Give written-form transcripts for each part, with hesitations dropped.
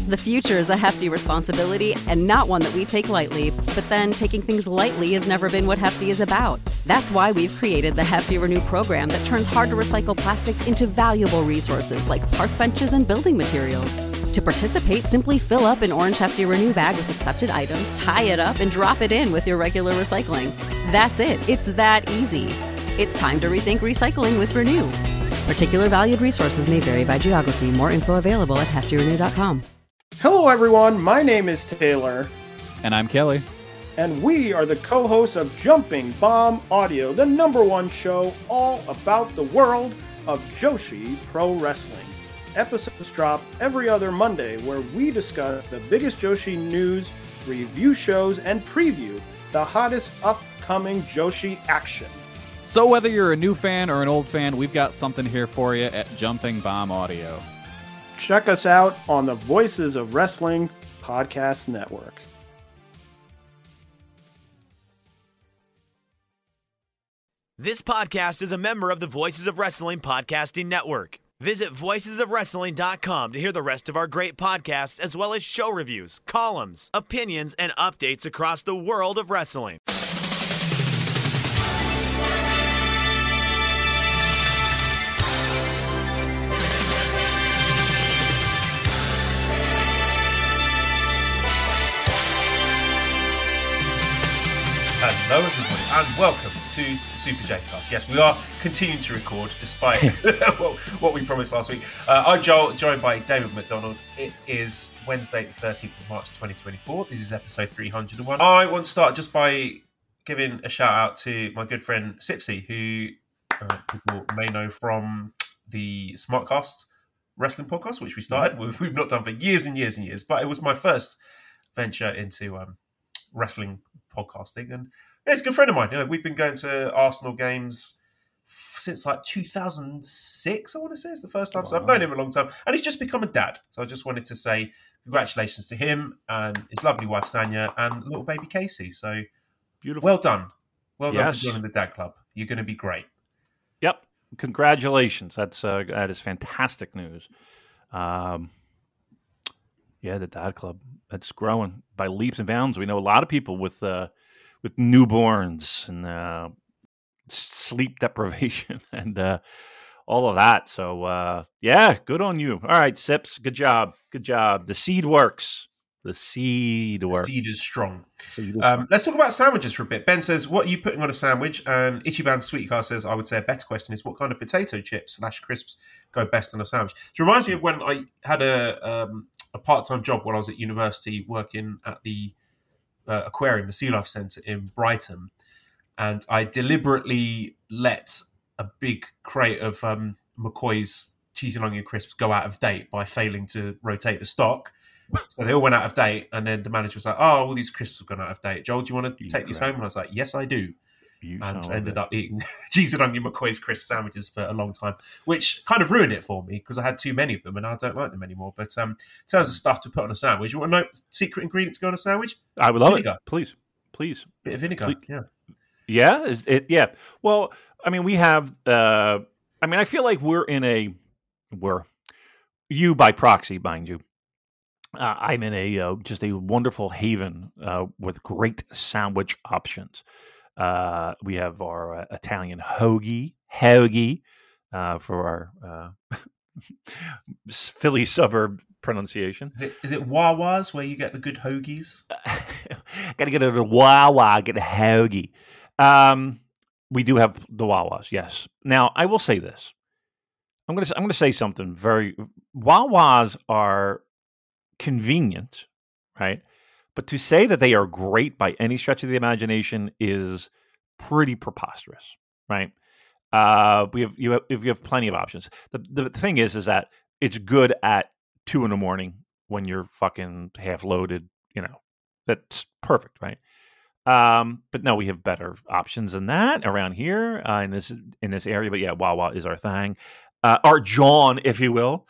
The future is a hefty responsibility and not one that we take lightly, but then taking things lightly has never been what Hefty is about. That's why we've created the Hefty Renew program that turns hard-to-recycle plastics into valuable resources like park benches and building materials. To participate, simply fill up an orange Hefty Renew bag with accepted items, tie it up, and drop it in with your regular recycling. That's it. It's that easy. It's time to rethink recycling with Renew. Particular valued resources may vary by geography. More info available at heftyrenew.com. Hello, everyone. My name is Taylor. And I'm Kelly. And we are the co-hosts of Jumping Bomb Audio, the #1 show all about the world of Joshi Pro Wrestling. Episodes drop every other Monday, where we discuss the biggest Joshi news, review shows, and preview the hottest upcoming Joshi action. So whether you're a new fan or an old fan, we've got something here for you at Jumping Bomb Audio. Check us out on the Voices of Wrestling Podcast Network. This podcast is a member of the Voices of Wrestling Podcasting Network. Visit voicesofwrestling.com to hear the rest of our great podcasts, as well as show reviews, columns, opinions, and updates across the world of wrestling. Hello everybody and welcome to the Super J-Cast. Yes, we are continuing to record despite what we promised last week. I'm Joel, joined by David McDonald. It is Wednesday the 13th of March 2024. This is episode 301. I want to start just by giving a shout out to my good friend Sipsy, who people may know from the Smartcast wrestling podcast, which we started. We've not done for years and years and years, but it was my first venture into wrestling podcasting, and he's a good friend of mine. You know, we've been going to Arsenal games since like 2006. I want to say it's the first time. So I've known him a long time, and he's just become a dad. So I just wanted to say congratulations to him and his lovely wife Sanya and little baby Casey. So beautiful. Well done for joining the dad club. You're going to be great. Yep, congratulations. That is fantastic news. Yeah, the dad club. That's growing by leaps and bounds. We know a lot of people with newborns and sleep deprivation and all of that. So, yeah, good on you. All right, Sips, good job. Good job. The seed works. The seed is strong. Let's talk about sandwiches for a bit. Ben says, what are you putting on a sandwich? And Ichiban Sweetcar says, I would say a better question is, what kind of potato chips / crisps go best on a sandwich? It reminds me of when I had a part-time job when I was at university working at the aquarium, the Sea Life Centre in Brighton. And I deliberately let a big crate of McCoy's cheese and onion crisps go out of date by failing to rotate the stock. So they all went out of date, and then the manager was like, all these crisps have gone out of date. Joel, do you want to take these home? And I was like, yes, I do. And ended up eating cheese and onion McCoy's crisp sandwiches for a long time, which kind of ruined it for me because I had too many of them and I don't like them anymore. But in terms of stuff to put on a sandwich, you want to know secret ingredient to go on a sandwich? I would love vinegar. It. Please. Bit of vinegar, yeah. Yeah? Yeah. Well, I mean, we have... I feel like we're you by proxy, mind you. I'm in just a wonderful haven with great sandwich options. We have our Italian hoagie for our Philly suburb pronunciation. Is it Wawa's where you get the good hoagies? Got to get to the Wawa, get a hoagie. We do have the Wawas, yes. Now, I will say this. I'm going to say something Wawas are convenient, right? But to say that they are great by any stretch of the imagination is pretty preposterous, right? You have plenty of options. The thing is that it's good at 2 a.m. when you're fucking half loaded. You know, that's perfect, right? But no, we have better options than that around here in this area. But yeah, Wawa is our thing, our John, if you will.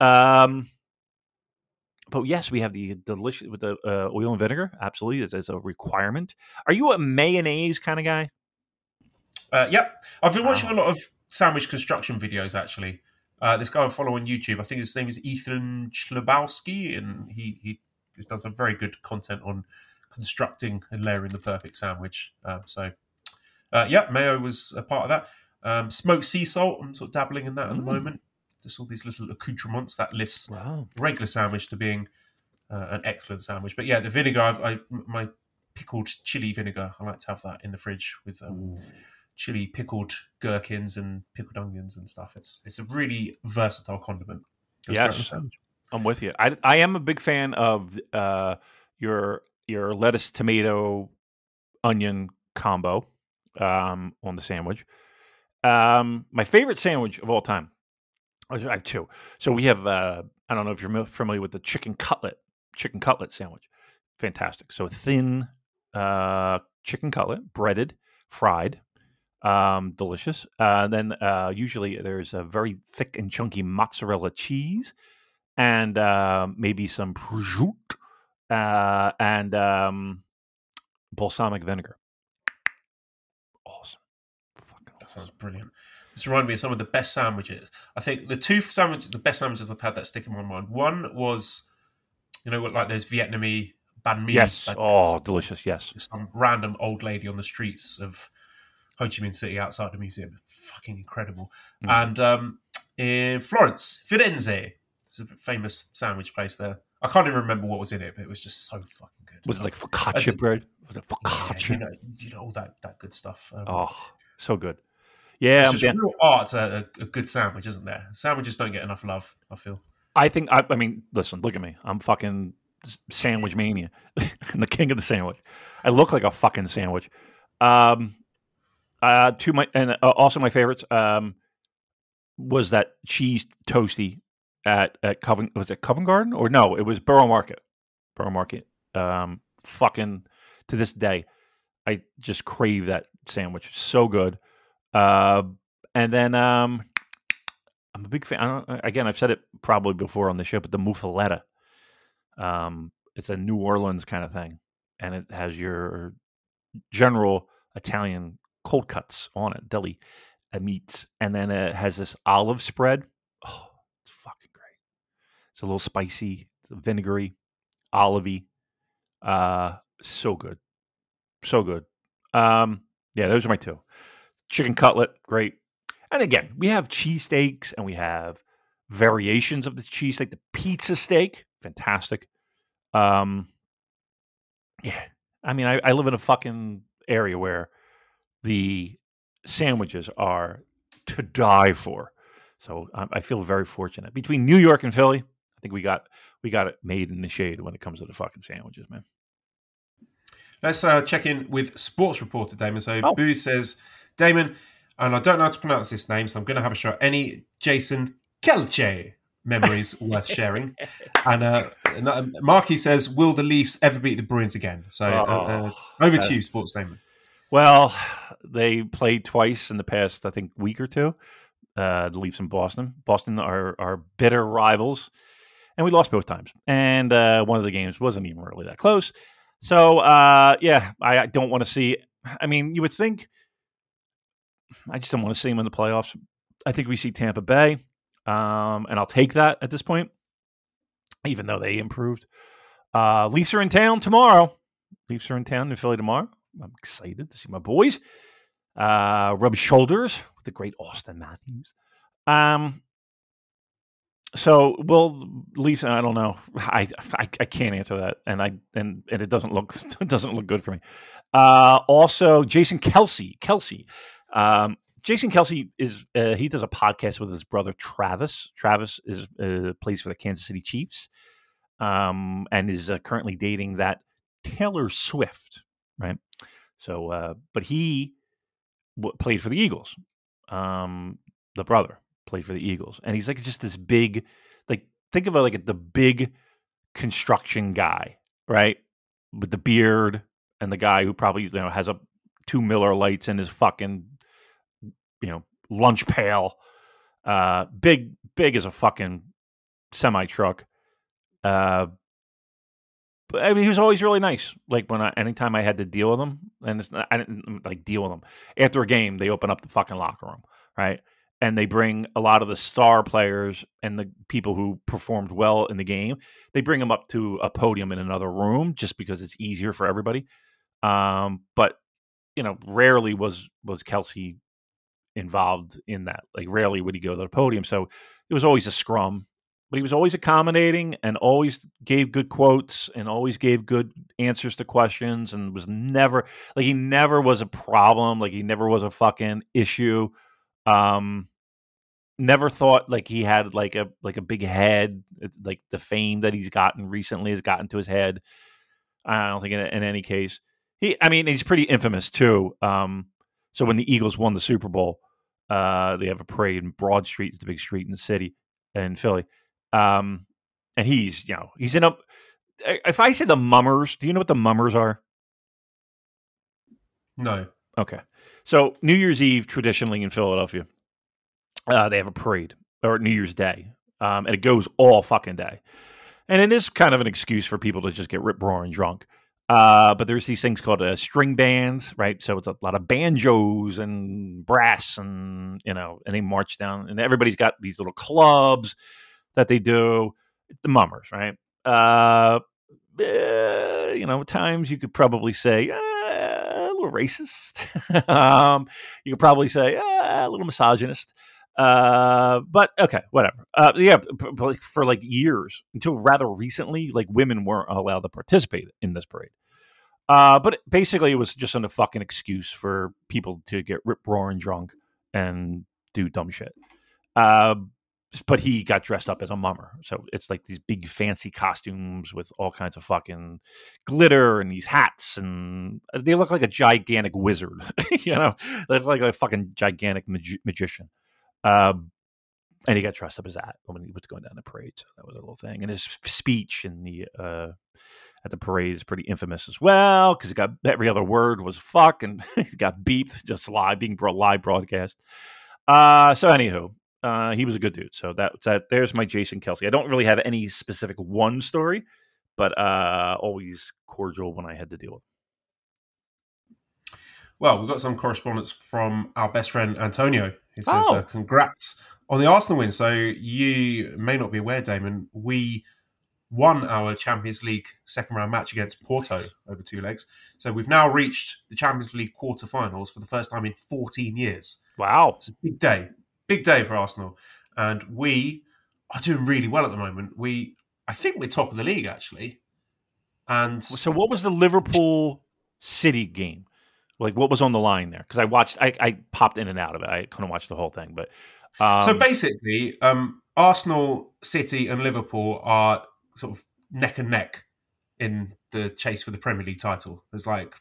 But yes, we have the delicious with the oil and vinegar. Absolutely, it's a requirement. Are you a mayonnaise kind of guy? Yep. I've been watching a lot of sandwich construction videos, actually. This guy I follow on YouTube, I think his name is Ethan Chlebowski, and he does some very good content on constructing and layering the perfect sandwich. Mayo was a part of that. Smoked sea salt, I'm sort of dabbling in that at the moment. Just all these little accoutrements that lifts a regular sandwich to being an excellent sandwich. But yeah, the vinegar, my pickled chili vinegar, I like to have that in the fridge with chili pickled gherkins and pickled onions and stuff. It's a really versatile condiment. Yes, I'm with you. I am a big fan of your lettuce, tomato, onion combo on the sandwich. My favorite sandwich of all time. I have two. So we have I don't know if you're familiar with the chicken cutlet sandwich. Fantastic. So thin chicken cutlet, breaded, fried. Delicious. Then usually there's a very thick and chunky mozzarella cheese and maybe some prosciutto and balsamic vinegar. Awesome. That sounds brilliant. This reminded me of some of the best sandwiches. I think the best sandwiches I've had that stick in my mind. One was, like those Vietnamese banh mi. Yes. Oh, delicious. Yes. Some random old lady on the streets of Ho Chi Minh City outside the museum. Fucking incredible. And in Florence, Firenze, it's a famous sandwich place there. I can't even remember what was in it, but it was just so fucking good. Was it like focaccia bread? Was it focaccia? Yeah, all that good stuff. So good. Yeah, it's just real art to a good sandwich, isn't there? Sandwiches don't get enough love, I feel. I think, I mean, listen, look at me. I'm fucking sandwich mania. I'm the king of the sandwich. I look like a fucking sandwich. Also my favorites was that cheese toasty at Covent. Was it Covent Garden or no? It was Borough Market. Fucking to this day, I just crave that sandwich. So good. And then I'm a big fan. Again, I've said it probably before on the show, but the muffaletta. It's a New Orleans kind of thing, and it has your general Italian cold cuts on it, deli meats, and then it has this olive spread. Oh, it's fucking great. It's a little spicy, it's vinegary, olivey. So good. Yeah, those are my two. Chicken cutlet, great. And again, we have cheesesteaks and we have variations of the cheesesteak. The pizza steak, fantastic. Yeah, I mean, I live in a fucking area where the sandwiches are to die for. So I feel very fortunate. Between New York and Philly, I think we got it made in the shade when it comes to the fucking sandwiches, man. Let's check in with Sports Reporter, Damon. So Booze says, Damon, and I don't know how to pronounce this name, so I'm going to have a shot. Any Jason Kelce memories worth sharing? And Marky says, will the Leafs ever beat the Bruins again? So over to you, Sports Damon. Well, they played twice in the past, I think, week or two. The Leafs and Boston. Boston are bitter rivals, and we lost both times. And one of the games wasn't even really that close. So, yeah, I don't want to see. I mean, you would think. I just don't want to see them in the playoffs. I think we see Tampa Bay, and I'll take that at this point, even though they improved. Leafs are in town tomorrow. Leafs are in town in Philly tomorrow. I'm excited to see my boys rub shoulders with the great Austin Matthews. So will Leafs? I don't know. I can't answer that, and it doesn't look good for me. Also, Jason Kelce. Jason Kelce is he does a podcast with his brother Travis. Travis is plays for the Kansas City Chiefs, and is currently dating that Taylor Swift, right? So, but he played for the Eagles. The brother played for the Eagles, and he's like just this big, like think of it like the big construction guy, right, with the beard, and the guy who probably has two Miller Lights in his fucking lunch pail, big as a fucking semi truck. But I mean, he was always really nice. Like anytime I had to deal with him, and I didn't like deal with him after a game, they open up the fucking locker room, right? and they bring a lot of the star players and the people who performed well in the game. They bring them up to a podium in another room just because it's easier for everybody. But rarely was Kelsey involved in that. Like rarely would he go to the podium. So it was always a scrum, but he was always accommodating and always gave good quotes and always gave good answers to questions and was never like he never was a problem. Like he never was a fucking issue. Never thought like he had like a big head. Like the fame that he's gotten recently has gotten to his head. I don't think in any case. He's pretty infamous too. So when the Eagles won the Super Bowl, they have a parade in Broad Street, it's the big street in the city in Philly. And he's in a. If I say the Mummers, do you know what the Mummers are? No. Okay. So New Year's Eve, traditionally in Philadelphia, they have a parade, or New Year's Day, and it goes all fucking day. And it is kind of an excuse for people to just get rip-roaring drunk. But there's these things called string bands, right? So it's a lot of banjos and brass, and and they march down, and everybody's got these little clubs that they do. The Mummers, right? At times you could probably say a little racist. You could probably say a little misogynist. But okay, whatever. For like years until rather recently, like women weren't allowed to participate in this parade. But basically, it was just a fucking excuse for people to get rip-roaring drunk and do dumb shit. But he got dressed up as a mummer. So it's like these big fancy costumes with all kinds of fucking glitter and these hats. And they look like a gigantic wizard. They look like a fucking gigantic magician. And he got dressed up as that when he was going down the parade. So that was a little thing. And his speech in the at the parade is pretty infamous as well, because every other word was fuck, and he got beeped just live broadcast. So anywho, he was a good dude. So that there's my Jason Kelce. I don't really have any specific one story, but always cordial when I had to deal with him. Well, we've got some correspondence from our best friend Antonio, who says, congrats on the Arsenal win. So you may not be aware, Damon, we won our Champions League second round match against Porto over 2 legs. So we've now reached the Champions League quarterfinals for the first time in 14 years. Wow. It's a big day. Big day for Arsenal. And we are doing really well at the moment. I think we're top of the league, actually. And so what was the Liverpool City game? Like, what was on the line there? Because I popped in and out of it. I couldn't watch the whole thing. But so basically, Arsenal, City, and Liverpool are sort of neck and neck in the chase for the Premier League title. There's like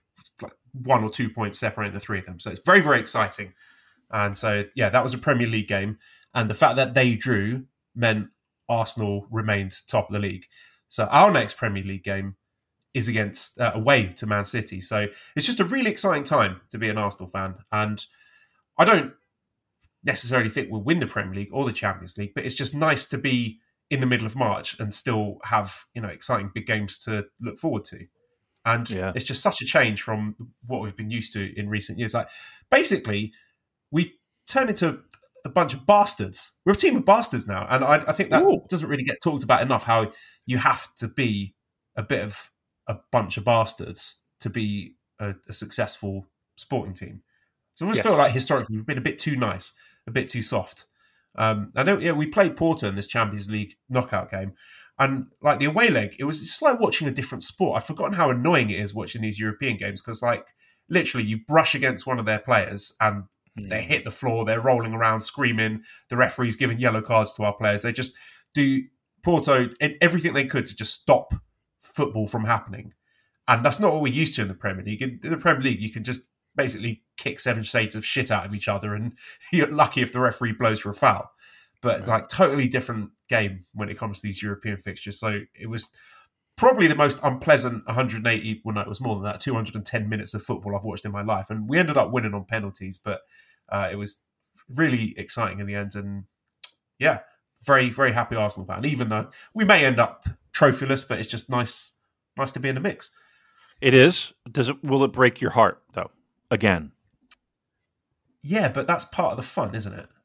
1 or 2 points separating the three of them. So it's very, very exciting. And so, yeah, that was a Premier League game. And the fact that they drew meant Arsenal remained top of the league. So our next Premier League game is against away to Man City. So it's just a really exciting time to be an Arsenal fan. And I don't necessarily think we'll win the Premier League or the Champions League, but it's just nice to be in the middle of March and still have, exciting big games to look forward to. And It's just such a change from what we've been used to in recent years. Like, basically, we turned into a bunch of bastards. We're a team of bastards now. And I think that doesn't really get talked about enough, how you have to be a bit of a bunch of bastards to be a successful sporting team. So I just feel like historically we've been a bit too nice, a bit too soft. I know, we played Porto in this Champions League knockout game, and like the away leg, it was just like watching a different sport. I've forgotten how annoying it is watching these European games, because like literally you brush against one of their players and they hit the floor, they're rolling around screaming, the referee's giving yellow cards to our players. They just do Porto everything they could to just stop football from happening. And that's not what we're used to in the Premier League. In the Premier League, you can just basically kick 7 shades of shit out of each other, and you're lucky if the referee blows for a foul. But it's like totally different game when it comes to these European fixtures. So it was probably the most unpleasant 180, well no, it was more than that, 210 minutes of football I've watched in my life. And we ended up winning on penalties, but it was really exciting in the end. And yeah, very, very happy Arsenal fan, even though we may end up trophyless, but it's just nice to be in the mix. It is. Will it break your heart, though? Again. Yeah, but that's part of the fun, isn't it?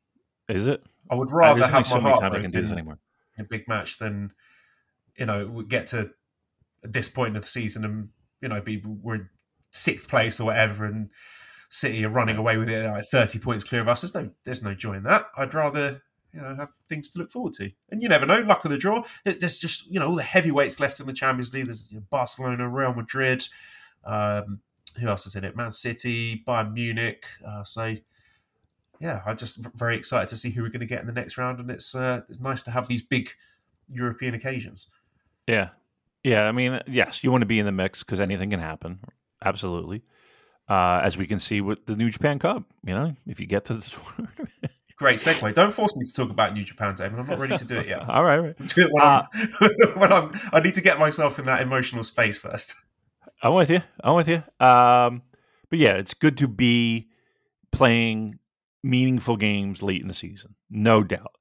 Is it? I would rather There's only have so my many heart times I can do this broken anymore. in a big match than, we get to this point of the season and, we're in 6th place or whatever and City are running away with it like 30 points clear of us. There's no joy in that. I'd rather, have things to look forward to. And you never know, luck of the draw. There's just, all the heavyweights left in the Champions League. There's Barcelona, Real Madrid. Who else is in it? Man City, Bayern Munich. I'm just very excited to see who we're going to get in the next round. And it's nice to have these big European occasions. Yeah. Yeah. I mean, yes, you want to be in the mix because anything can happen. Absolutely. As we can see with the New Japan Cup, if you get to the tournament. Great segue. Don't force me to talk about New Japan, Damon. I'm not ready to do it yet. All right. Do it when I need to get myself in that emotional space first. I'm with you. But yeah, it's good to be playing meaningful games late in the season, no doubt.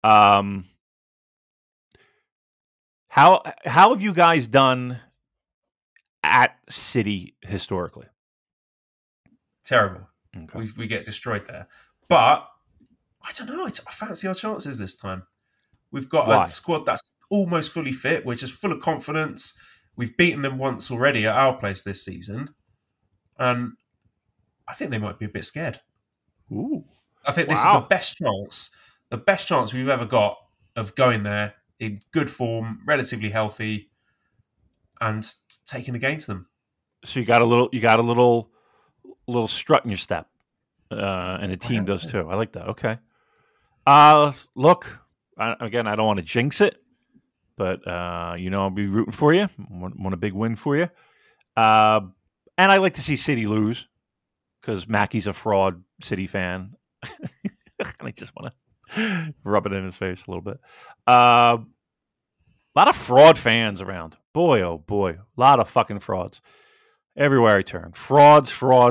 How have you guys done at City historically? Terrible. Okay. We get destroyed there. But I don't know. I fancy our chances this time. We've got a squad that's almost fully fit. We're just full of confidence. We've beaten them once already at our place this season. And I think they might be a bit scared. Ooh. I think this is the best chance we've ever got of going there in good form, relatively healthy, and taking the game to them. So you got a little strut in your step, and the team does too. I like that. Okay. Look, I don't want to jinx it, but I'll be rooting for you. Want a big win for you, and I like to see City lose because Mackey's a fraud City fan, and I just want to rub it in his face a little bit. A lot of fraud fans around. Boy, oh boy, a lot of fucking frauds everywhere I turn. Frauds.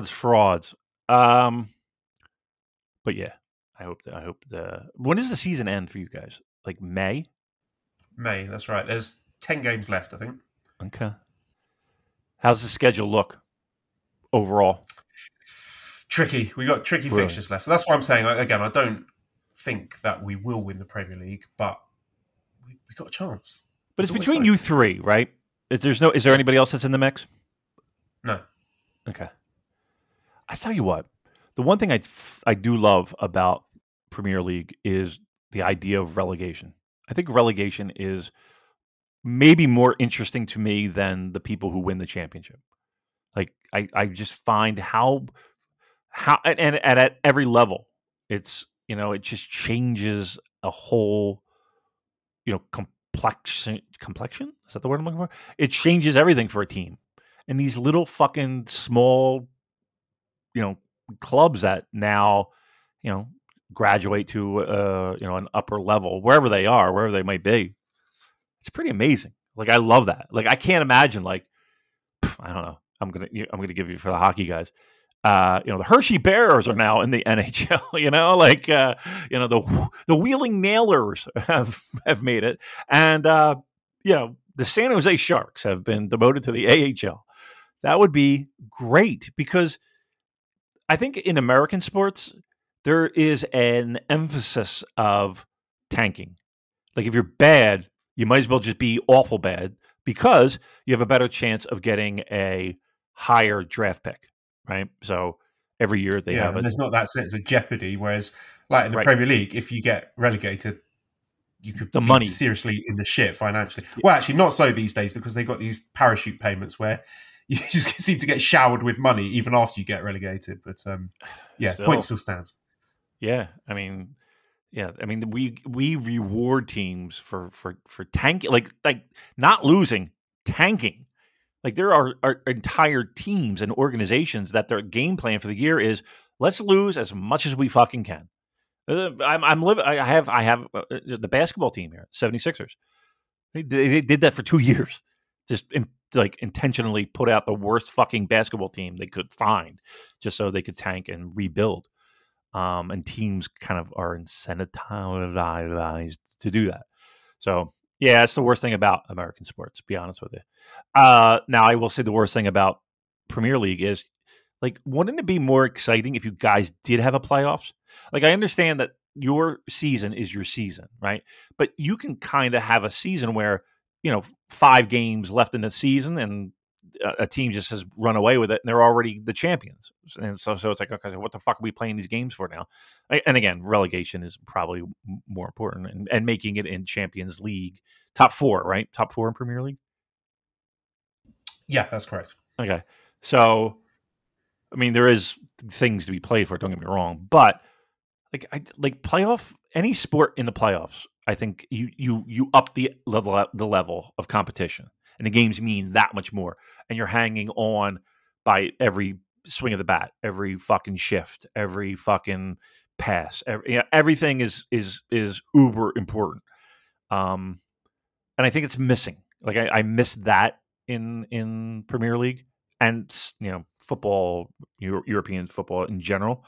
But yeah. I hope when does the season end for you guys? Like May? May, that's right. There's 10 games left, I think. Okay. How's the schedule look overall? Tricky. We got tricky fixtures left. So that's why I'm saying, again, I don't think that we will win the Premier League, but we got a chance. But it's between you three, right? Is there anybody else that's in the mix? No. Okay. I tell you what, the one thing I do love about Premier League is the idea of relegation. I think relegation is maybe more interesting to me than the people who win the championship. Like I just find how and at every level, it's it just changes a whole complexion. Is that the word I'm looking for? It changes everything for a team. And these little fucking small, clubs that now, graduate to an upper level, wherever they are, wherever they might be. It's pretty amazing. Like I love that. Like I can't imagine. Like I don't know. I'm gonna give you for the hockey guys. The Hershey Bears are now in the NHL. The Wheeling Nailers have made it, and the San Jose Sharks have been demoted to the AHL. That would be great because I think in American sports there is an emphasis of tanking. Like if you're bad, you might as well just be awful bad because you have a better chance of getting a higher draft pick, right? So every year they have it. There's not that sense of jeopardy. Whereas, like in the Premier League, if you get relegated, you could be seriously in the shit financially. Well, actually, not so these days because they've got these parachute payments where you just seem to get showered with money even after you get relegated. But point still stands. Yeah, I mean, we reward teams for tanking, like not losing, tanking. Like there are entire teams and organizations that their game plan for the year is let's lose as much as we fucking can. I'm living. I have the basketball team here, 76ers. They did that for 2 years, just intentionally put out the worst fucking basketball team they could find, just so they could tank and rebuild. And teams kind of are incentivized to do that. So yeah, it's the worst thing about American sports, to be honest with you. Now I will say the worst thing about Premier League is, like, wouldn't it be more exciting if you guys did have a playoffs? Like, I understand that your season is your season, right? But you can kind of have a season where, 5 games left in the season and a team just has run away with it and they're already the champions. And so it's like, okay, what the fuck are we playing these games for now? And again, relegation is probably more important and making it in Champions League top 4, right? Top 4 in Premier League. Yeah, that's correct. Okay. So, I mean, there is things to be played for, don't get me wrong, but like playoff, any sport in the playoffs, I think you up the level of competition, and the games mean that much more, and you're hanging on by every swing of the bat, every fucking shift, every fucking pass, everything is uber important. And I think it's missing. Like I miss that in Premier League and football, European football in general.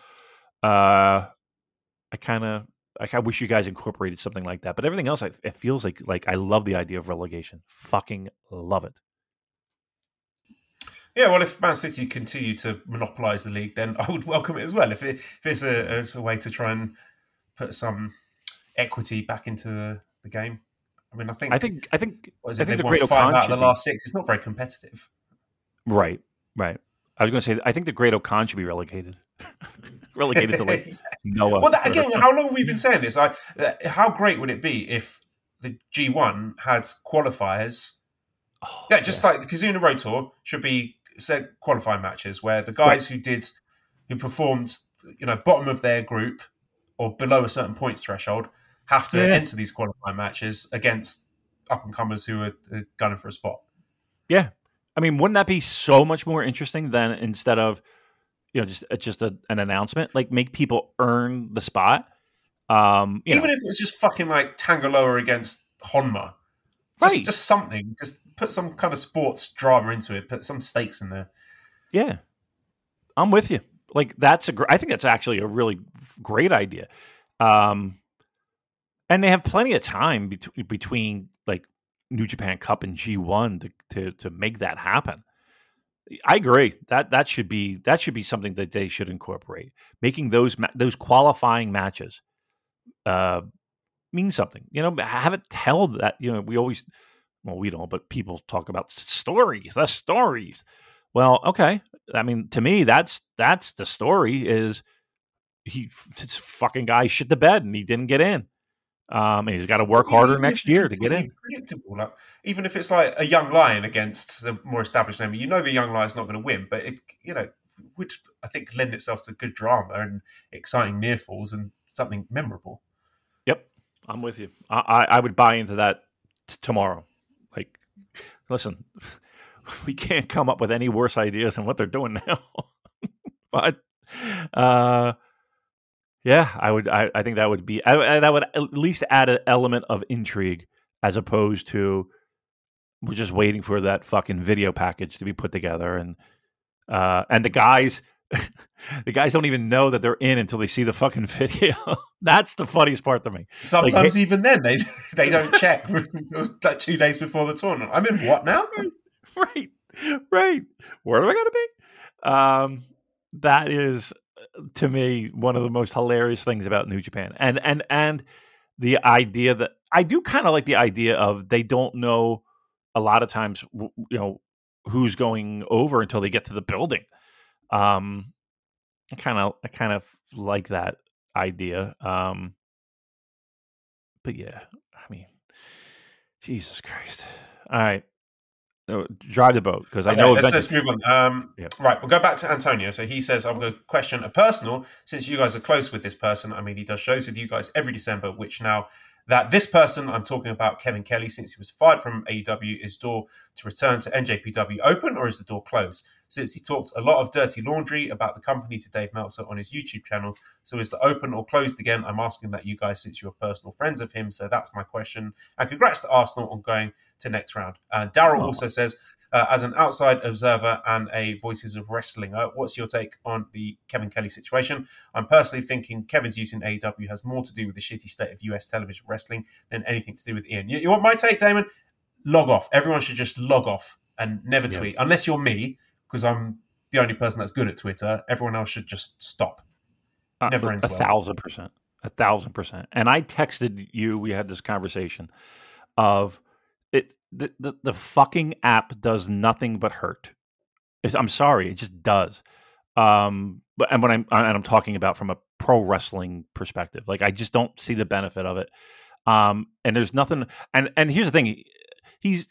I wish you guys incorporated something like that. But everything else, it feels like I love the idea of relegation. Fucking love it. Yeah, well, if Man City continue to monopolise the league, then I would welcome it as well. If it's a way to try and put some equity back into the game. I mean, I think they've won 5 out of the last 6. It's not very competitive. Right. I was going to say, I think the Great Okan should be relegated. Relegated to like Noah. Well, again, how long have we been saying this? How great would it be if the G1 had qualifiers? Like the Kizuna Road Tour should be set qualifying matches where the guys who performed, bottom of their group or below a certain points threshold have to enter these qualifying matches against up and comers who are gunning for a spot. Yeah. I mean, wouldn't that be so much more interesting than instead of just an announcement? Like, make people earn the spot. Even if it was just fucking like Tangaloa against Honma, just something. Just put some kind of sports drama into it. Put some stakes in there. Yeah, I'm with you. Like, I think that's actually a really great idea. And they have plenty of time between like New Japan Cup and G1 to make that happen. I agree. That should be something that they should incorporate. Making those qualifying matches mean something. Have it tell that. We don't, but people talk about stories. The stories. Well, okay. I mean, to me, that's the story. Is this fucking guy shit the bed and he didn't get in. And he's got to work harder next year to get in. Predictable. Like, even if it's like a young lion against a more established name, the young lion's not going to win, but it, would, I think, lend itself to good drama and exciting near falls and something memorable. Yep, I'm with you. I would buy into that tomorrow. Like, listen, we can't come up with any worse ideas than what they're doing now. But yeah, I think that would be. That would at least add an element of intrigue, as opposed to we're just waiting for that fucking video package to be put together, and the guys don't even know that they're in until they see the fucking video. That's the funniest part to me. Sometimes even then they don't check like 2 days before the tournament. I'm in what now? Right. Where am I going to be? That is, to me, one of the most hilarious things about New Japan, and the idea that I do kind of like the idea of they don't know a lot of times, who's going over until they get to the building. I kind of like that idea. But yeah, I mean, Jesus Christ! All right. Drive the boat, because I know. Let's move on. Right, we'll go back to Antonio. So he says, I've got a question, a personal, since you guys are close with this person. I mean, he does shows with you guys every December, which now that this person, I'm talking about Kevin Kelly, since he was fired from AEW, is door to return to NJPW open, or is the door closed? Since he talked a lot of dirty laundry about the company to Dave Meltzer on his YouTube channel, so is the open or closed again? I'm asking that you guys, since you're personal friends of him. So that's my question. And congrats to Arsenal on going to next round. Daryl also says, as an outside observer and a Voices of Wrestling, what's your take on the Kevin Kelly situation? I'm personally thinking Kevin's use in AEW has more to do with the shitty state of US television wrestling than anything to do with Ian. You want my take, Damon? Log off. Everyone should just log off and never tweet. Unless you're me, because I'm the only person that's good at Twitter. Everyone else should just stop. Never ends well. 1,000%. 1,000%. And I texted you. We had this conversation of it. The fucking app does nothing but hurt. I'm sorry, it just does. But and when I'm talking about from a pro wrestling perspective, like I just don't see the benefit of it. And there's nothing. And here's the thing, he's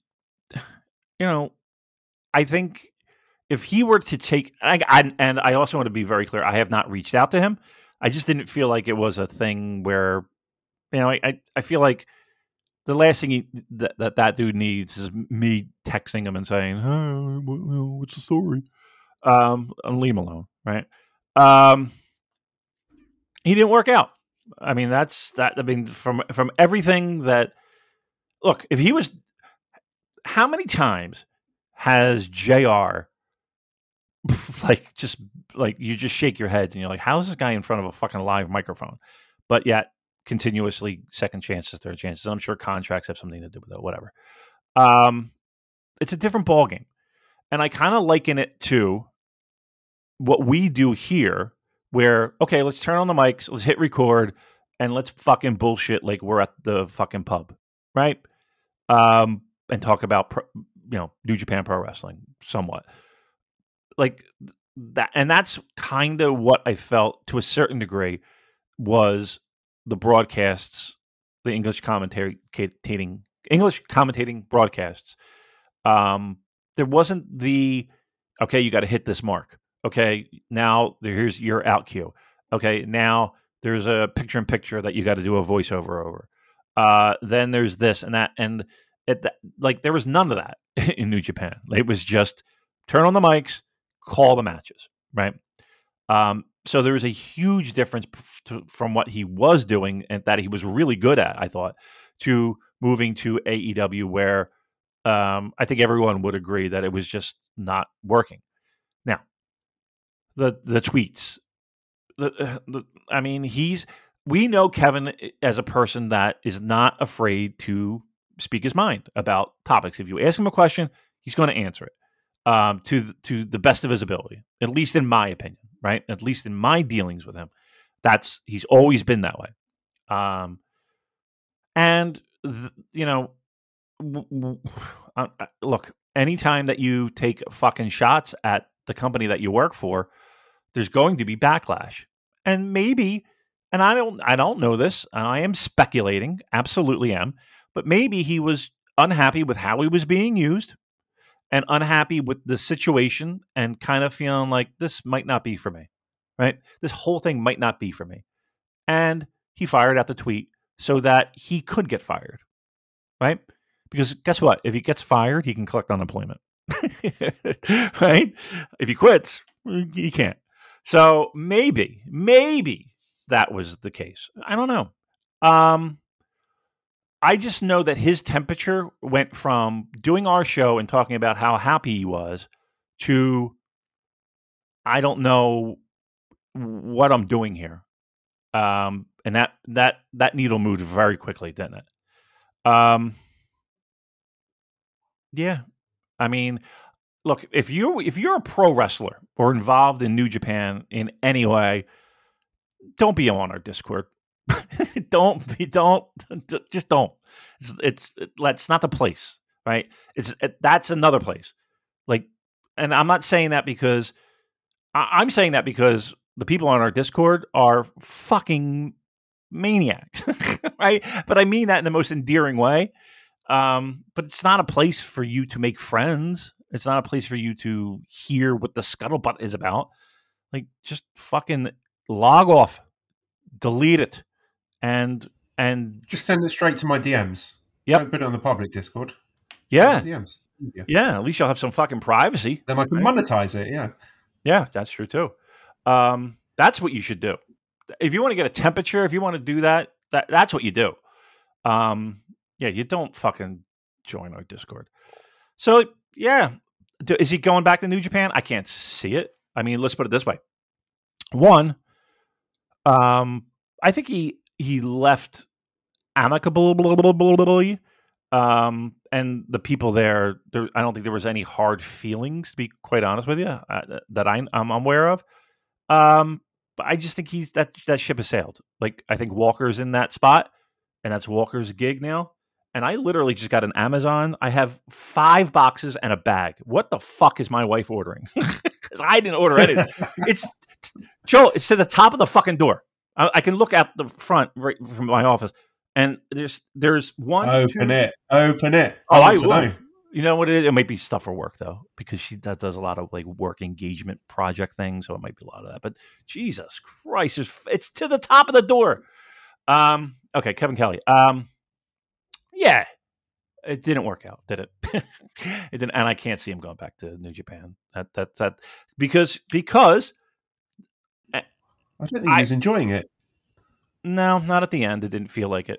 I think if he were to take, and I also want to be very clear, I have not reached out to him. I just didn't feel like it was a thing where, I feel like the last thing that dude needs is me texting him and saying, "Oh, what's the story?" And leave him alone, right? He didn't work out. I mean, that's that. I mean, from everything that, look, if he was, how many times has JR you just shake your heads and you're like, how is this guy in front of a fucking live microphone? But yet continuously second chances, third chances. I'm sure contracts have something to do with it, whatever. It's a different ballgame. And I kind of liken it to what we do here, where, okay, let's turn on the mics, let's hit record, and let's fucking bullshit like we're at the fucking pub, right? And talk about, New Japan Pro Wrestling somewhat. Like that, and that's kind of what I felt to a certain degree was the broadcasts, the English commentating broadcasts. There wasn't the, okay, you got to hit this mark. Okay, now here's your out cue. Okay, now there's a picture-in-picture that you got to do a voiceover over. Then there's this and that, and there was none of that in New Japan. It was just turn on the mics, call the matches, right? So there was a huge difference from what he was doing and that he was really good at, I thought, to moving to AEW, where I think everyone would agree that it was just not working. Now, the tweets, we know Kevin as a person that is not afraid to speak his mind about topics. If you ask him a question, he's going to answer it to the best of his ability, at least in my opinion, right? At least in my dealings with him, he's always been that way. Look, anytime that you take fucking shots at the company that you work for, there's going to be backlash. And maybe, and I don't know this, I am speculating, absolutely am, but maybe he was unhappy with how he was being used and unhappy with the situation and kind of feeling like this might not be for me, right? This whole thing might not be for me. And he fired out the tweet so that he could get fired, right? Because guess what? If he gets fired, he can collect unemployment, right? If he quits, he can't. So maybe that was the case. I don't know. I just know that his temperature went from doing our show and talking about how happy he was to, I don't know what I'm doing here. And that needle moved very quickly, didn't it? Yeah. I mean, look, if you're a pro wrestler or involved in New Japan in any way, don't be on our Discord. Just don't. It's not the place, right? That's another place. Like, and I'm not saying that because I'm saying that because the people on our Discord are fucking maniacs, right? But I mean that in the most endearing way. But it's not a place for you to make friends. It's not a place for you to hear what the scuttlebutt is about. Like, just fucking log off, delete it, and just send it straight to my DMs. Yep. Don't put it on the public Discord. Yeah. DMs. Yeah. At least you'll have some fucking privacy. Then I can monetize it. Yeah. Yeah, that's true too. That's what you should do. If you want to get a temperature, if you want to do that's what you do. Yeah, you don't fucking join our Discord. So, yeah. Is he going back to New Japan? I can't see it. I mean, let's put it this way. One, I think he left amicably. And the people there, I don't think there was any hard feelings, to be quite honest with you, that I'm aware of. but I just think that ship has sailed. Like, I think Walker's in that spot, and that's Walker's gig now. And I literally just got an Amazon. I have 5 boxes and a bag. What the fuck is my wife ordering? Because I didn't order anything. It's Joel. It's to the top of the fucking door. I can look at the front right from my office, and there's one. Open it. Oh, I will. Know. You know what it is? It might be stuff for work though, because that does a lot of like work engagement project things, so it might be a lot of that. But Jesus Christ, it's to the top of the door. Okay, Kevin Kelly. Yeah, it didn't work out, did it? It didn't, and I can't see him going back to New Japan. That because I don't think he was enjoying it. No, not at the end. It didn't feel like it.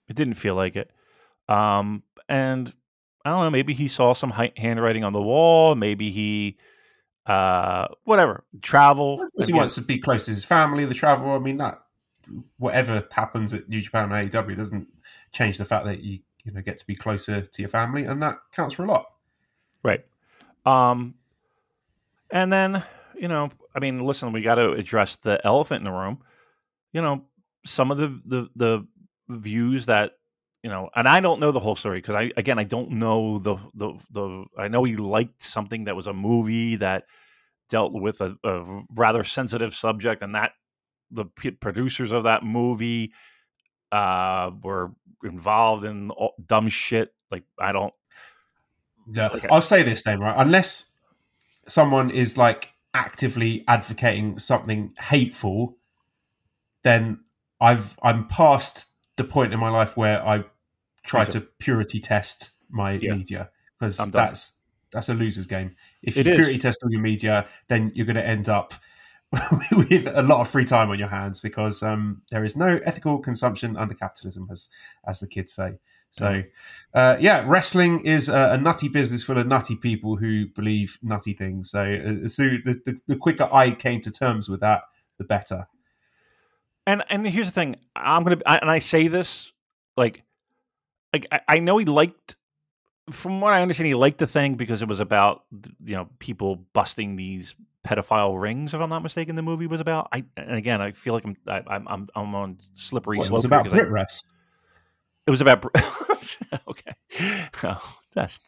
And I don't know. Maybe he saw some handwriting on the wall. Maybe he, whatever, travel. He wants to be close to his family. The travel. I mean, that whatever happens at New Japan or AEW doesn't change the fact that you get to be closer to your family, and that counts for a lot. Right. And then I mean, listen, we got to address the elephant in the room. Some of the views that and I don't know the whole story because I don't know the I know he liked something that was a movie that dealt with a rather sensitive subject, and that the producers of that movie were involved in dumb shit. Like, I don't. Yeah, I'll say this then, right? Unless someone is like actively advocating something hateful, then I'm past the point in my life where I try to purity test my media, because that's a loser's game. If you purity test all your media, then you're going to end up with a lot of free time on your hands, because there is no ethical consumption under capitalism, as the kids say. So, wrestling is a nutty business full of nutty people who believe nutty things. So the quicker I came to terms with that, the better. And here's the thing: I say this like I know he liked. From what I understand, he liked the thing because it was about people busting these pedophile rings. If I'm not mistaken, the movie was about. And again, I feel like I'm on slippery slope. It was about Brit Rest. It was about. Okay, that's.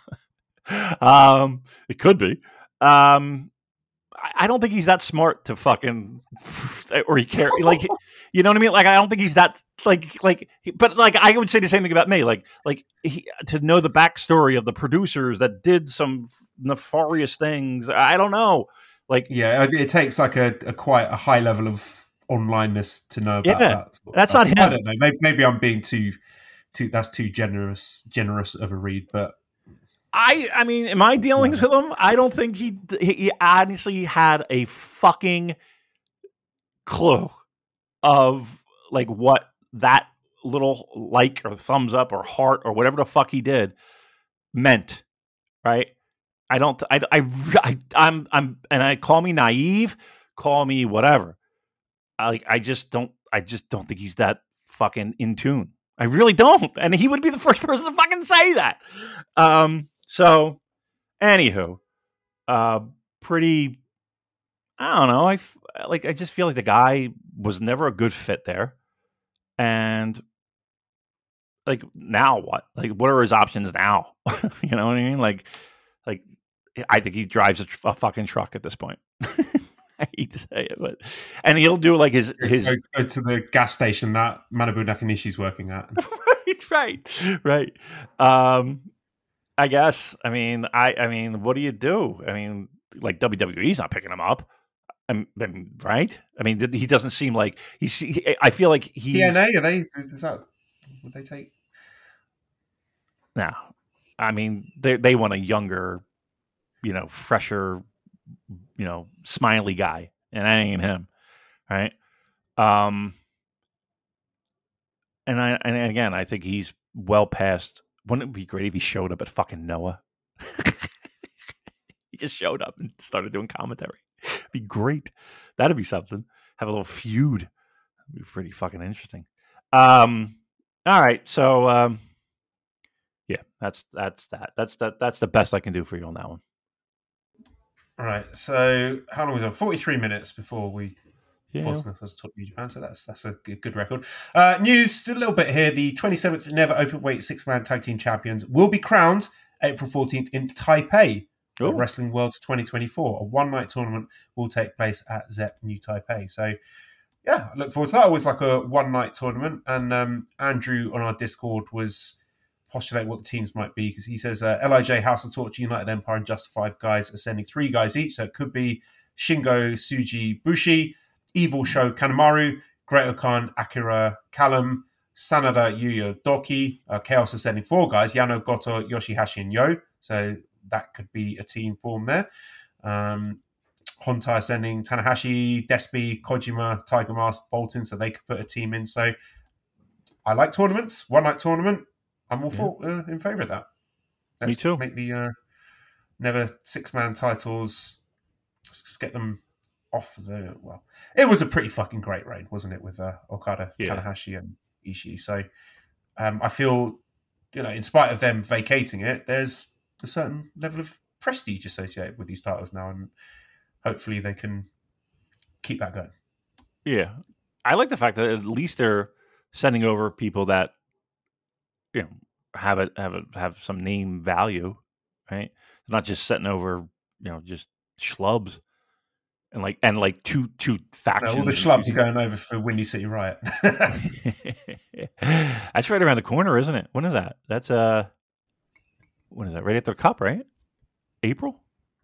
It could be. I don't think he's that smart to fucking, or he cares. Like, you know what I mean? Like, I don't think he's that but like, I would say the same thing about me. Like to know the backstory of the producers that did some nefarious things. I don't know. Like, yeah, it takes like a quite a high level of onlineness to know about that. That's not him. I don't know. Maybe I'm being too. That's too generous of a read, but. I mean, in my dealings with him, I don't think he honestly had a fucking clue of like what that little like or thumbs up or heart or whatever the fuck he did meant, right? I'm and I call me naive, call me whatever. I just don't think he's that fucking in tune. I really don't, and he would be the first person to fucking say that. So, anywho, pretty. I don't know. I just feel like the guy was never a good fit there, and like now what? Like, what are his options now? You know what I mean? Like I think he drives a fucking truck at this point. I hate to say it, and he'll do like his go to the gas station that Manabu Nakanishi's working at. right. I guess. I mean, what do you do? I mean, like WWE's not picking him up. Right? I mean, he doesn't seem like I feel like he's TNA. Are they? Is that would they take? No, I mean they want a younger, fresher, smiley guy, and I ain't him, right? And again, I think he's well past. Wouldn't it be great if he showed up at fucking Noah? He just showed up and started doing commentary. It'd be great. That'd be something. Have a little feud. It'd be pretty fucking interesting. All right, so yeah, that's that. That's the best I can do for you on that one. All right. So how long was it? 43 minutes before we Yeah. Paul Smith has taught New Japan, so that's a good record. News, a little bit here. The 27th Never Openweight Six-Man Tag Team Champions will be crowned April 14th in Taipei at Wrestling Worlds 2024. A one-night tournament will take place at ZEP New Taipei. So, yeah, I look forward to that. Always like a one-night tournament. And Andrew on our Discord was postulating what the teams might be, because he says LIJ, House of Torture, United Empire, and Just 5 Guys are sending 3 guys each. So it could be Shingo, Tsuji, Bushi, Evil Show, Kanemaru, Great-O-Khan, Akira, Callum, Sanada, Yuya, Doki. Chaos is sending 4 guys, Yano, Goto, Yoshihashi, and Yo. So that could be a team form there. Hontai sending Tanahashi, Despi, Kojima, Tiger Mask, Bolton, so they could put a team in. So I like tournaments, one-night tournament. I'm all in favour of that. Let's Me too. Make the Never Six-Man titles, let's get them off the... Well, it was a pretty fucking great reign, wasn't it, with Okada, Tanahashi, and Ishii. So I feel, in spite of them vacating it, there's a certain level of prestige associated with these titles now, and hopefully they can keep that going. Yeah. I like the fact that at least they're sending over people that have some name value, right? They're not just setting over, just schlubs and like two factions. All the schlubs are going over for Windy City Riot. That's right around the corner, isn't it? When is that? That's when is that? Right after the Cup, right? April?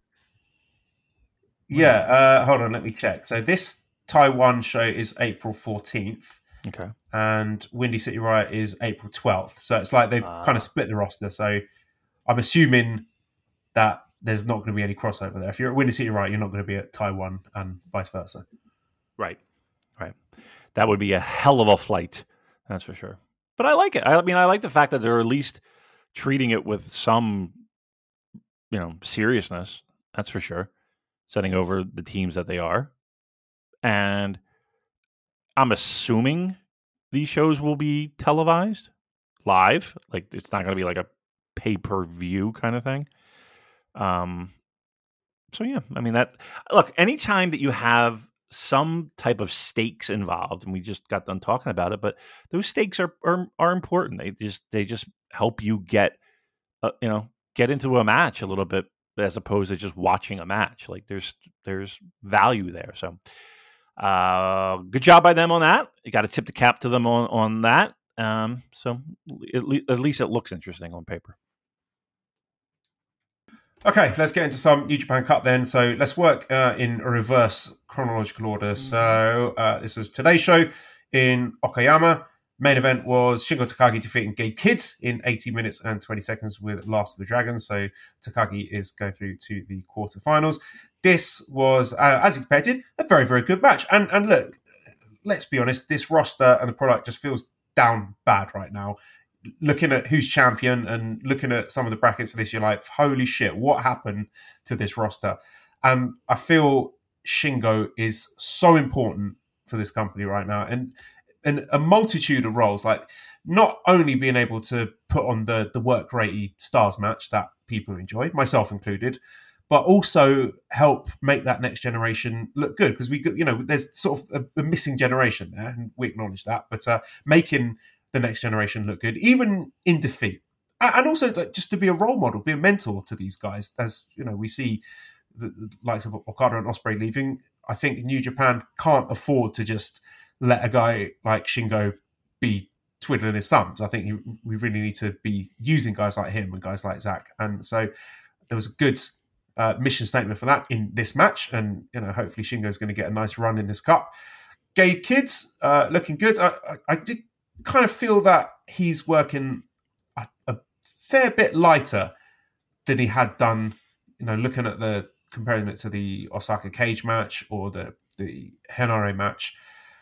Yeah, hold on, let me check. So this Taiwan show is April 14th. Okay. And Windy City Riot is April 12th. So it's like they've kind of split the roster. So I'm assuming that there's not going to be any crossover there. If you're at Windy City Riot, you're not going to be at Taiwan and vice versa. Right. That would be a hell of a flight. That's for sure. But I like it. I mean, I like the fact that they're at least treating it with some, seriousness. That's for sure. Setting over the teams that they are. And I'm assuming these shows will be televised live. Like, it's not going to be like a pay-per-view kind of thing. So yeah, I mean look, anytime that you have some type of stakes involved, and we just got done talking about it, but those stakes are important. They just help you get into a match a little bit, as opposed to just watching a match. Like there's value there. So good job by them on that. You got to tip the cap to them on that. So at least it looks interesting on paper. Okay, let's get into some New Japan Cup then. So let's work in a reverse chronological order. So this was today's show in Okayama. Main event was Shingo Takagi defeating Gabe Kidd in 18 minutes and 20 seconds with Last of the Dragons. So Takagi is going through to the quarterfinals. This was, as expected, a very, very good match. And look, let's be honest, this roster and the product just feels down bad right now. Looking at who's champion and looking at some of the brackets for this, you're like, holy shit, what happened to this roster? And I feel Shingo is so important for this company right now. And a multitude of roles, like not only being able to put on the work ratey stars match that people enjoy, myself included, but also help make that next generation look good. Because there's sort of a missing generation there, and we acknowledge that, but making the next generation look good, even in defeat. And also just to be a role model, be a mentor to these guys. As we see the likes of Okada and Ospreay leaving, I think New Japan can't afford to just let a guy like Shingo be twiddling his thumbs. I think we really need to be using guys like him and guys like Zack. And so there was a good mission statement for that in this match. And, hopefully Shingo's going to get a nice run in this cup. Gabe Kidd, looking good. I did kind of feel that he's working a fair bit lighter than he had done, looking at comparing it to the Osaka cage match or the Henare match.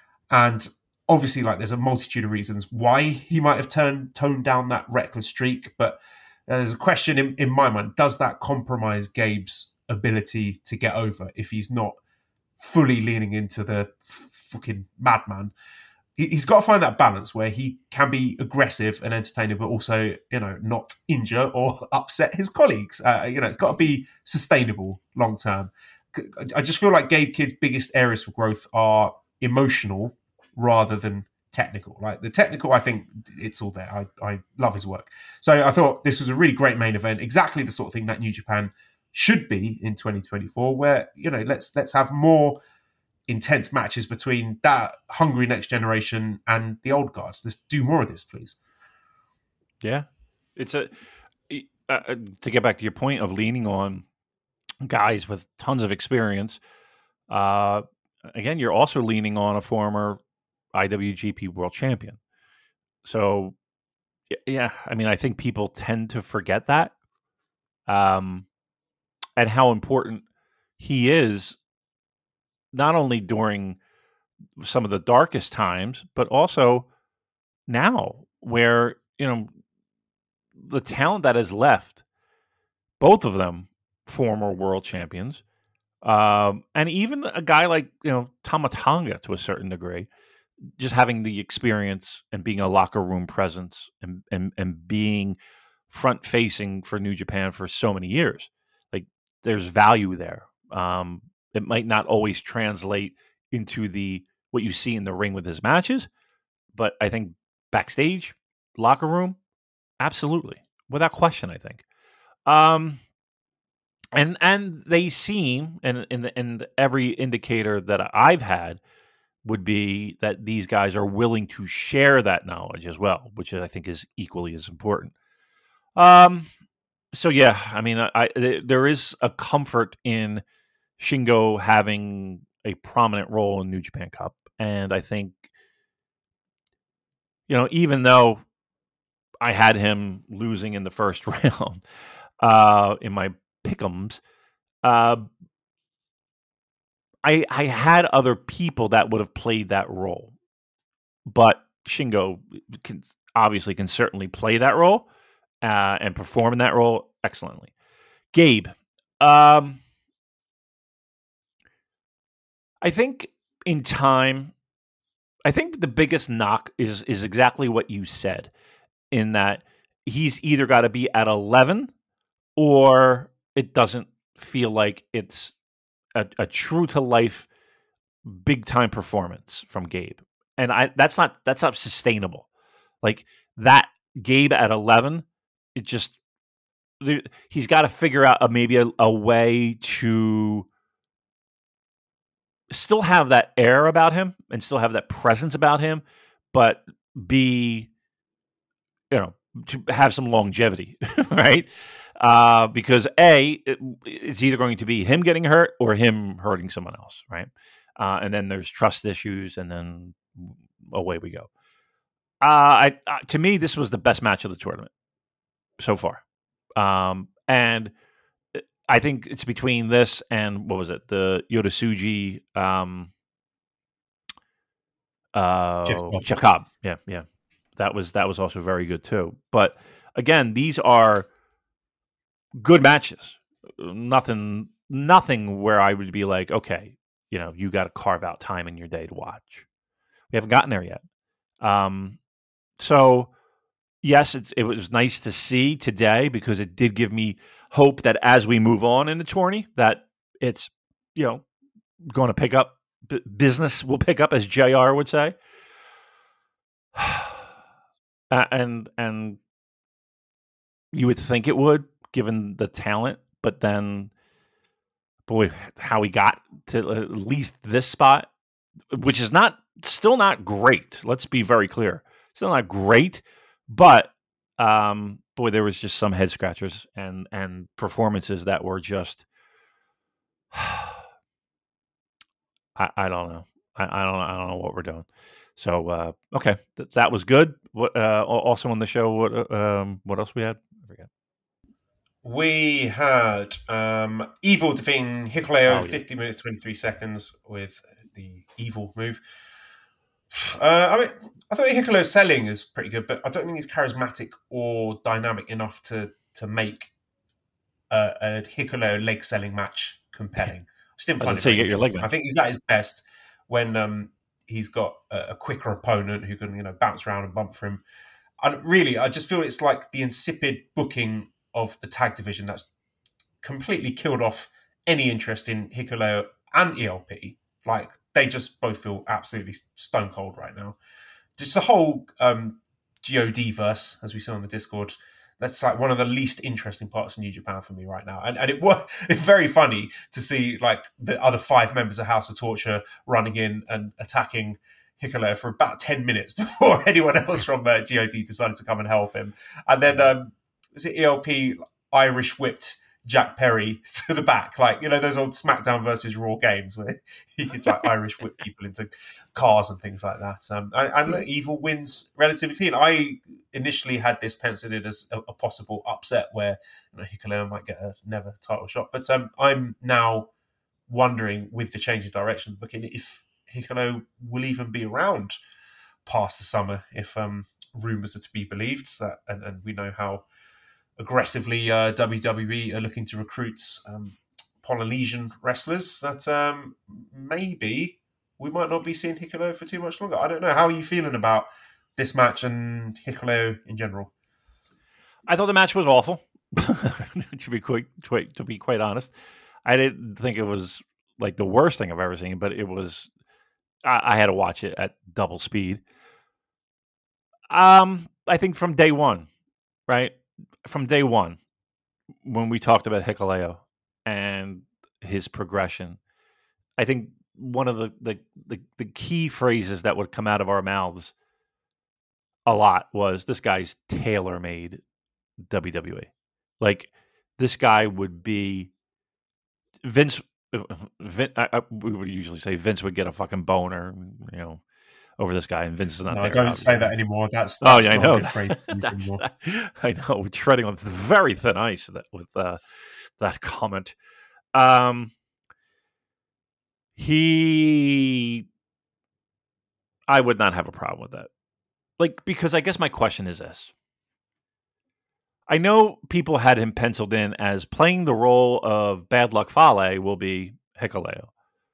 And obviously, there's a multitude of reasons why he might have toned down that reckless streak. But there's a question in my mind, does that compromise Gabe's ability to get over if he's not fully leaning into the fucking madman? He's got to find that balance where he can be aggressive and entertaining, but also, not injure or upset his colleagues. It's got to be sustainable long term. I just feel like Gabe Kidd's biggest areas for growth are emotional rather than technical. Like the technical, I think it's all there. I love his work. So I thought this was a really great main event, exactly the sort of thing that New Japan should be in 2024, where, let's have more intense matches between that hungry next generation and the old guard. Let's do more of this, please. Yeah. It's to get back to your point of leaning on guys with tons of experience. Again, you're also leaning on a former IWGP World Champion. So, yeah, I mean, I think people tend to forget that, and how important he is, not only during some of the darkest times, but also now, where the talent that has left, both of them former world champions, and even a guy like Tama Tonga to a certain degree, just having the experience and being a locker room presence and being front facing for New Japan for so many years. Like, there's value there. It might not always translate into what you see in the ring with his matches, but I think backstage, locker room, absolutely, without question, I think. And they seem, and every indicator that I've had would be that these guys are willing to share that knowledge as well, which I think is equally as important. So yeah, I mean, there is a comfort in Shingo having a prominent role in New Japan Cup, and I think, even though I had him losing in the first round in my pick'ems, I had other people that would have played that role, but Shingo can certainly play that role and perform in that role excellently. Gabe, I think in time, I think the biggest knock is exactly what you said, in that he's either got to be at 11 or it doesn't feel like it's a true to life, big time performance from Gabe. And that's not sustainable. Like, that Gabe at 11, he's got to figure out maybe a way to still have that air about him and still have that presence about him, but be, to have some longevity, right? Because it's either going to be him getting hurt or him hurting someone else, right? And then there's trust issues, and then away we go. To me, this was the best match of the tournament so far, and I think it's between this and what was it, the Yoda Tsuji, Jeff Cobb, yeah, that was also very good too. But again, these are good matches. Nothing where I would be like, okay, you got to carve out time in your day to watch. We haven't gotten there yet. So yes, it was nice to see today, because it did give me hope that as we move on in the tourney, that it's, going to pick up. Business will pick up, as JR would say. And you would think it would, given the talent, but then, boy, how he got to at least this spot, which is still not great. Let's be very clear. Still not great, but boy, there was just some head scratchers and performances that were just, I don't know. I don't know what we're doing. So okay, that was good. What also on the show? What else we had? I forget. We had Evil defeating Hikuleo 50 minutes 23 seconds with the Evil move. I thought Hikuleo's selling is pretty good, but I don't think he's charismatic or dynamic enough to make a Hikuleo leg selling match compelling. I just didn't find it. You get your leg match. I think he's at his best when he's got a quicker opponent who can bounce around and bump for him. And really, I just feel it's like the insipid booking of the tag division that's completely killed off any interest in Hikuleo and ELP. Like, they just both feel absolutely stone cold right now. Just the whole God verse, as we saw on the Discord, that's like one of the least interesting parts of New Japan for me right now. And it's very funny to see like the other 5 members of House of Torture running in and attacking Hikuleo for about 10 minutes before anyone else from God decided to come and help him. And then is it ELP Irish whipped Jack Perry to the back, like, you know, those old SmackDown versus Raw games where he could like Irish whip people into cars and things like that. And look, Evil wins relatively clean. I initially had this penciled in as a possible upset where, you know, Hikuleo might get a never title shot, but I'm now wondering, with the change of direction, looking if Hikuleo will even be around past the summer, if rumours are to be believed, that and we know how aggressively WWE are looking to recruit Polynesian wrestlers, that maybe we might not be seeing Hikuleo for too much longer. I don't know. How are you feeling about this match and Hikuleo in general? I thought the match was awful. to be quite honest, I didn't think it was like the worst thing I've ever seen, but it was. I had to watch it at double speed. I think from day one, right? From day one, when we talked about Hikuleo and his progression, I think one of the key phrases that would come out of our mouths a lot was, this guy's tailor-made WWE. Like, this guy would be Vince. We would usually say Vince would get a fucking boner, you know, over this guy, and Vince is not there. I don't say that anymore. That's I know. Not a good phrase to use anymore. I know. We're treading on very thin ice with that comment. I would not have a problem with that. Like, because I guess my question is this. I know people had him penciled in as playing the role of Bad Luck Fale will be Hikuleo.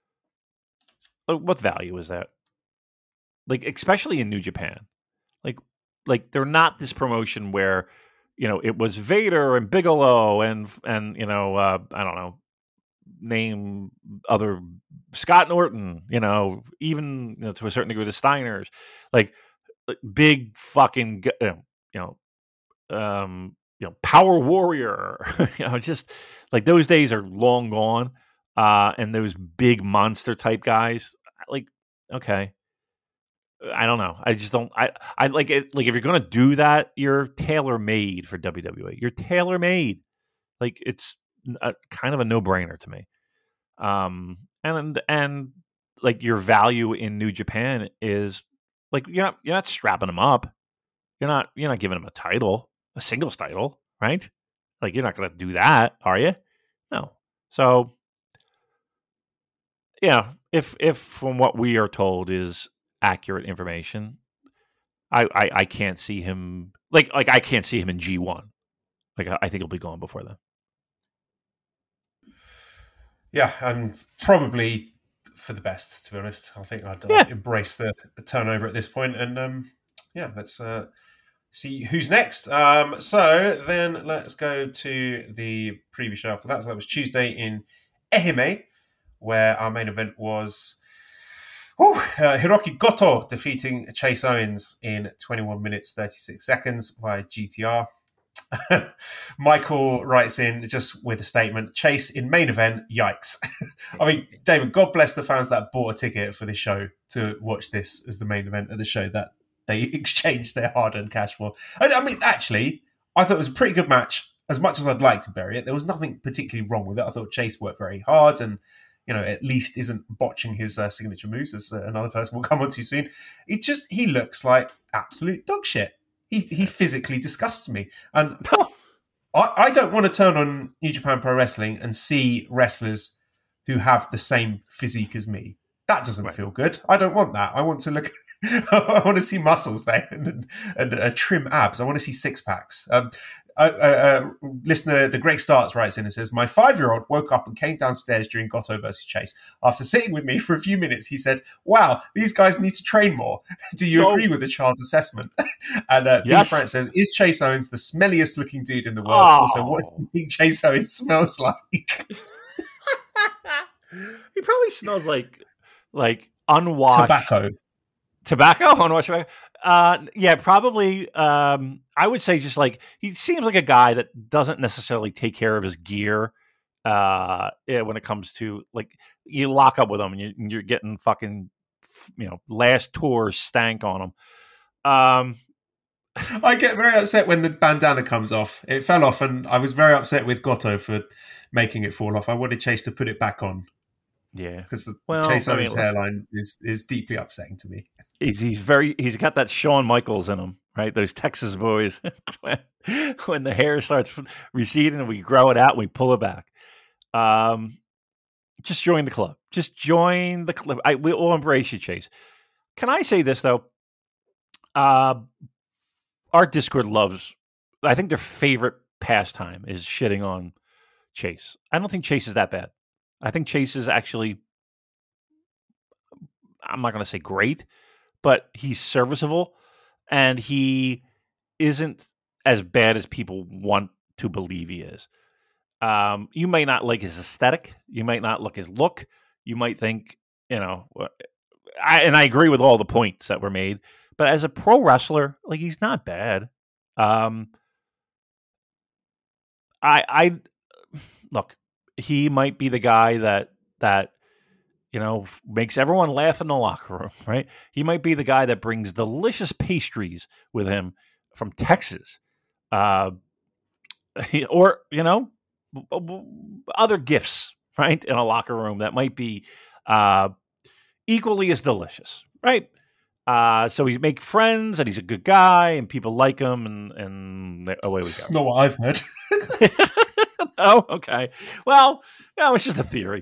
What value is that? Like, especially in New Japan. Like they're not this promotion where, you know, it was Vader and Bigelow and you know, I don't know, name other Scott Norton, you know, even, you know, to a certain degree the Steiners, like big fucking, Power Warrior, you know, just like those days are long gone. And those big monster type guys, like, okay, I don't know. I just don't. I like it. Like, if you're gonna do that, you're tailor made for WWE. You're tailor made. Like, it's kind of a no brainer to me. And like, your value in New Japan is like, you're not strapping him up. You're not giving him a title, a singles title, right? Like, you're not going to do that, are you? No. So, yeah, if from what we are told is accurate information, I can't see him like I can't see him in G1. Like, I think he'll be gone before then. Yeah, and probably for the best, to be honest. I think I'd embrace the turnover at this point, and let's see who's next. So then let's go to the previous show after that. So that was Tuesday in Ehime, where our main event was Hiroki Goto defeating Chase Owens in 21 minutes 36 seconds via GTR. Michael writes in just with a statement: Chase in main event, yikes. I mean, David, God bless the fans that bought a ticket for this show to watch this as the main event of the show that they exchanged their hard-earned cash for. And I mean, actually, I thought it was a pretty good match. As much as I'd like to bury it, there was nothing particularly wrong with it. I thought Chase worked very hard and, you know, at least isn't botching his signature moves, as another person will come on to soon. It's just, he looks like absolute dog shit. He physically disgusts me. And I don't want to turn on New Japan Pro Wrestling and see wrestlers who have the same physique as me. That doesn't feel good. I don't want that. I want to look... I want to see muscles there and trim abs. I want to see six packs. Listener, the Great Starts writes in and says, my 5-year-old woke up and came downstairs during Goto versus Chase. After sitting with me for a few minutes, he said, wow, these guys need to train more. Do you agree with the child's assessment? And yes. B. Frank says, is Chase Owens the smelliest looking dude in the world? Also, what do you think Chase Owens smells like? He probably smells like like unwashed tobacco, unwashed tobacco. Yeah, probably. I would say just like he seems like a guy that doesn't necessarily take care of his gear. When it comes to like you lock up with him and you're getting fucking last tour stank on him. I get very upset when the bandana comes off. It fell off, and I was very upset with Goto for making it fall off. I wanted Chase to put it back on. Yeah, because the Chase Owens hairline is deeply upsetting to me. He's got that Shawn Michaels in him, right? Those Texas boys. when the hair starts receding and we grow it out and we pull it back. Just join the club. Just join the club. We'll embrace you, Chase. Can I say this though? Our Discord loves. I think their favorite pastime is shitting on Chase. I don't think Chase is that bad. I think Chase is actually, I'm not going to say great, but he's serviceable and he isn't as bad as people want to believe he is. You may not like his aesthetic. You might not like his look. You might think, I agree with all the points that were made, but as a pro wrestler, like he's not bad. Look, he might be the guy that makes everyone laugh in the locker room, right? He might be the guy that brings delicious pastries with him from Texas, or other gifts, right, in a locker room that might be equally as delicious, right? So he make friends, and he's a good guy, and people like him, and away we go. That's not what I've heard. Oh, okay. Well, it's just a theory.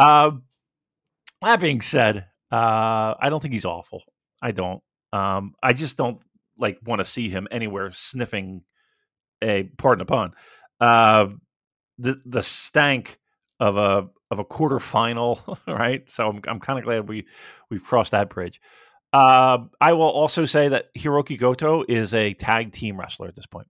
That being said, I don't think he's awful. I don't. I just don't want to see him anywhere sniffing pardon the pun, the stank of a quarterfinal, right? So I'm kind of glad we've crossed that bridge. I will also say that Hiroki Goto is a tag team wrestler at this point.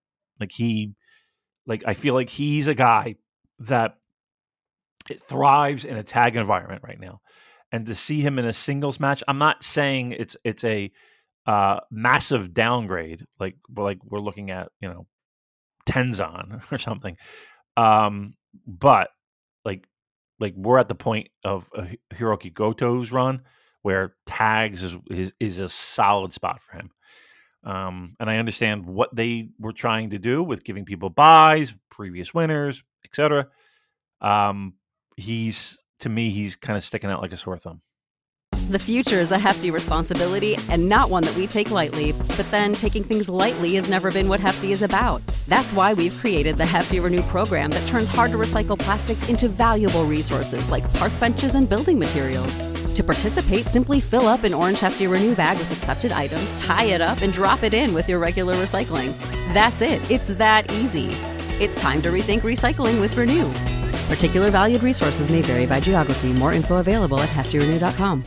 I feel like he's a guy that thrives in a tag environment right now. And to see him in a singles match, I'm not saying it's a massive downgrade, like we're looking at, Tenzan or something. But we're at the point of Hiroki Goto's run where tags is a solid spot for him. And I understand what they were trying to do with giving people buys, previous winners, etc. To me, he's kind of sticking out like a sore thumb. The future is a hefty responsibility and not one that we take lightly, but then taking things lightly has never been what Hefty is about. That's why we've created the Hefty Renew program that turns hard-to-recycle plastics into valuable resources like park benches and building materials. To participate, simply fill up an orange Hefty Renew bag with accepted items, tie it up, and drop it in with your regular recycling. That's it. It's that easy. It's time to rethink recycling with Renew. Particular valued resources may vary by geography. More info available at heftyrenew.com.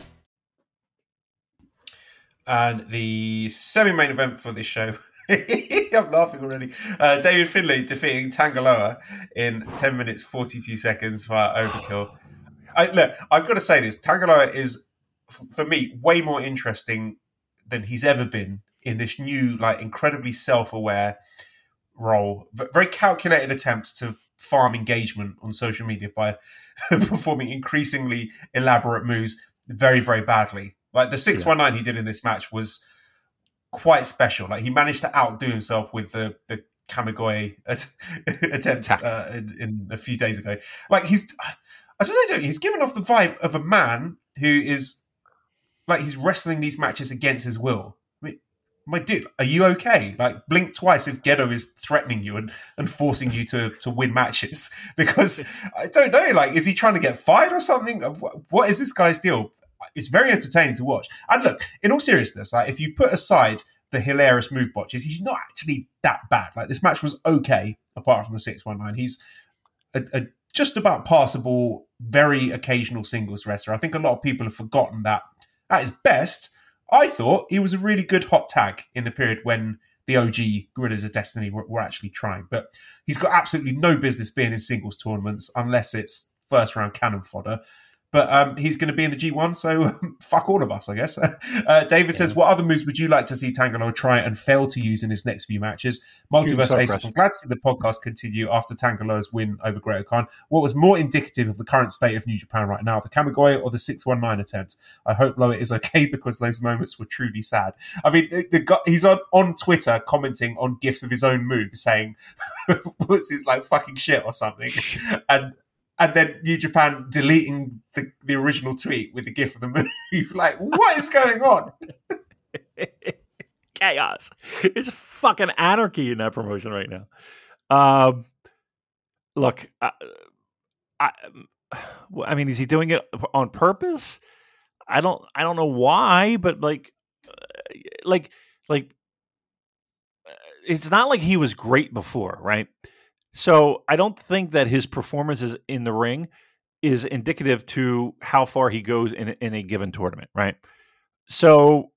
And the semi-main event for this show, I'm laughing already. David Finlay defeating Tangaloa in 10 minutes 42 seconds via overkill. I've got to say this: Tangaloa is, for me, way more interesting than he's ever been in this new, incredibly self-aware role. Very calculated attempts to farm engagement on social media by performing increasingly elaborate moves very, very badly. The 619 he did in this match was quite special. He managed to outdo himself with the Kamigoye attempts in a few days ago. I don't know, he's given off the vibe of a man who is he's wrestling these matches against his will. I mean, my dude, are you okay? Blink twice if Gedo is threatening you and forcing you to win matches. Because I don't know, is he trying to get fired or something? What is this guy's deal? It's very entertaining to watch. And look, in all seriousness, if you put aside the hilarious move botches, he's not actually that bad. This match was okay, apart from the 619. He's a just about passable, very occasional singles wrestler. I think a lot of people have forgotten that at his best, I thought he was a really good hot tag in the period when the OG Guerrillas of Destiny were actually trying. But he's got absolutely no business being in singles tournaments unless it's first round cannon fodder. But he's going to be in the G1, so fuck all of us, I guess. David says, what other moves would you like to see Tanga Loa try and fail to use in his next few matches? Multiverse Aces, I'm glad to see the podcast continue after Tanga Loa's win over Great Khan. What was more indicative of the current state of New Japan right now, the Kamigoye or the 619 attempt? I hope Loa is okay because those moments were truly sad. I mean, the guy, he's on Twitter commenting on GIFs of his own moves saying, what's his like fucking shit or something? And then New Japan deleting the original tweet with the GIF of the move. Like, what is going on? Chaos. It's fucking anarchy in that promotion right now. Look, I mean, is he doing it on purpose? I don't know why, but like, it's not like he was great before, right? So I don't think that his performances in the ring is indicative to how far he goes in a given tournament, right? So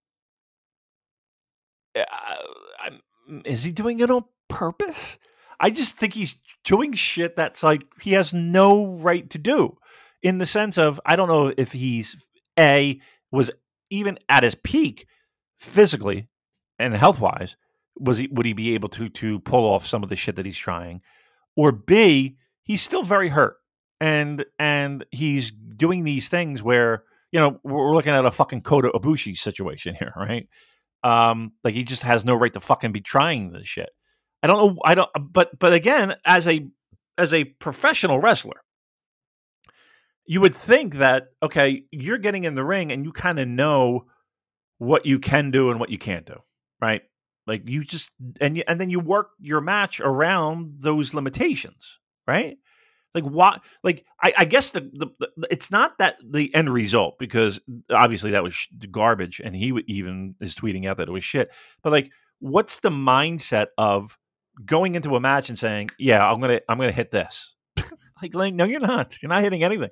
is he doing it on purpose? I just think he's doing shit that's like he has no right to do, in the sense of, I don't know if he's was even at his peak physically and health-wise, would he be able to pull off some of the shit that he's trying? Or B, he's still very hurt, and he's doing these things where, you know, we're looking at a fucking Kota Ibushi situation here, right? Like, he just has no right to fucking be trying this shit. But again, as a professional wrestler, you would think that, okay, you're getting in the ring and you kind of know what you can do and what you can't do, right? Like, you just and then you work your match around those limitations, right? Like, what? Like, I guess the it's not that the end result, because obviously that was garbage, and he even is tweeting out that it was shit. But like, what's the mindset of going into a match and saying, "Yeah, I'm gonna hit this"? Like, no, you're not. You're not hitting anything.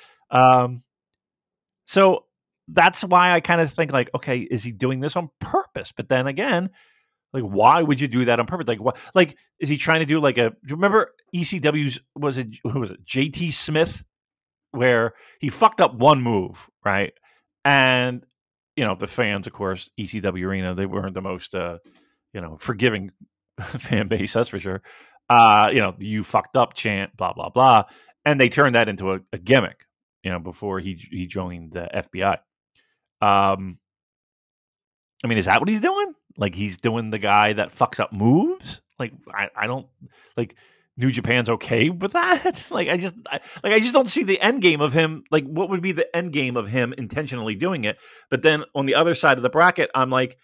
So that's why I kind of think, like, okay, is he doing this on purpose? But then again, like, why would you do that on purpose? Like, what? Like, is he trying to do like do you remember ECW's, who was it, JT Smith, where he fucked up one move, right? And, you know, the fans, of course, ECW Arena, they weren't the most, forgiving fan base, that's for sure. You fucked up chant, blah, blah, blah. And they turned that into a gimmick, before he joined the FBI. I mean, is that what he's doing? Like, he's doing the guy that fucks up moves? Like, I don't, like, New Japan's okay with that? Like, I just don't see the end game of him. Like, what would be the end game of him intentionally doing it? But then on the other side of the bracket, I'm like,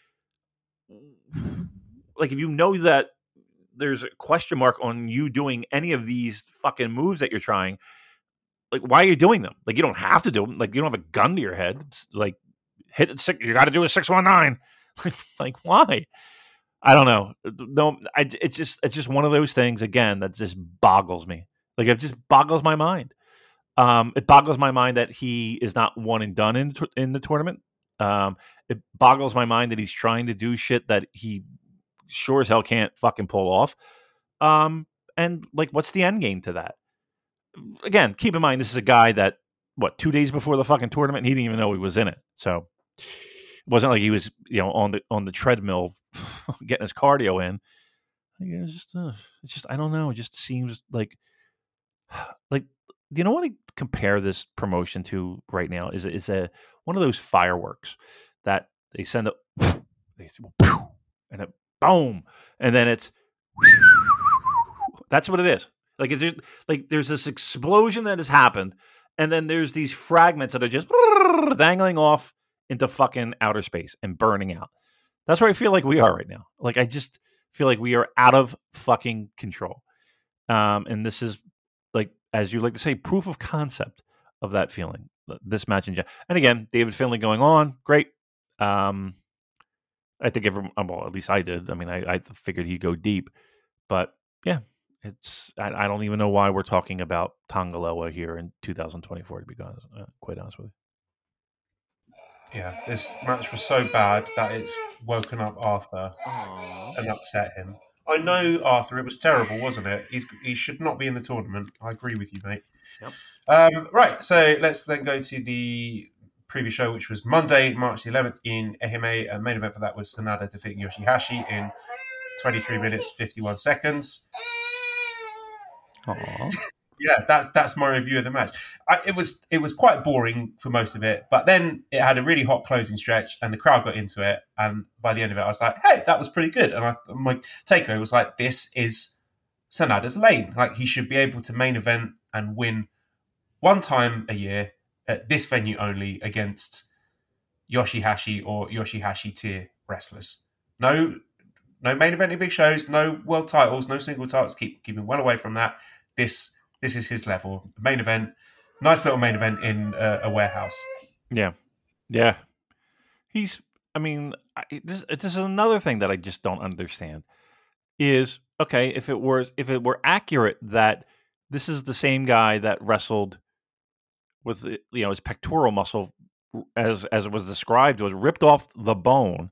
if you know that there's a question mark on you doing any of these fucking moves that you're trying, like, why are you doing them? Like, you don't have to do them. Like, you don't have a gun to your head. It's like, hit it, you got to do a 619. Like, why? I don't know. No, it's just one of those things, again, that just boggles me. Like, it just boggles my mind. It boggles my mind that he is not one and done in the tournament. It boggles my mind that he's trying to do shit that he sure as hell can't fucking pull off. And like, what's the end game to that? Again, keep in mind, this is a guy that, 2 days before the fucking tournament, he didn't even know he was in it. So it wasn't like he was, on the treadmill getting his cardio in. It's just, I don't know. It just seems like, you know what I compare this promotion to right now is one of those fireworks that they send up, and it boom, and then it's, that's what it is. Like, it's just, like, there's this explosion that has happened, and then there's these fragments that are just dangling off into fucking outer space and burning out. That's where I feel like we are right now. Like, I just feel like we are out of fucking control. And this is, like, as you like to say, proof of concept of that feeling. This match in general. And again, David Finlay going on, great. I think everyone, well, at least I did. I mean, I figured he'd go deep, but yeah. I don't even know why we're talking about Tanga Loa here in 2024, to be quite honest with you. Yeah, this match was so bad that it's woken up Arthur and upset him. I know, Arthur. It was terrible, wasn't it? He should not be in the tournament. I agree with you, mate. Yep. Right, so let's then go to the previous show, which was Monday, March the 11th in Ehime. Main event for that was Sanada defeating Yoshihashi in 23 minutes 51 seconds. Aww. Yeah, that's my review of the match. It was quite boring for most of it, but then it had a really hot closing stretch, and the crowd got into it. And by the end of it, I was like, "Hey, that was pretty good." And my takeaway was like, "This is Sanada's lane. Like, he should be able to main event and win one time a year at this venue only against Yoshihashi or Yoshihashi tier wrestlers. No main eventing big shows, no world titles, no single titles. Keep him well away from that. This is his level. Main event, nice little main event in a warehouse. Yeah. This is another thing that I just don't understand. Is okay if it were accurate that this is the same guy that wrestled with his pectoral muscle as it was described was ripped off the bone.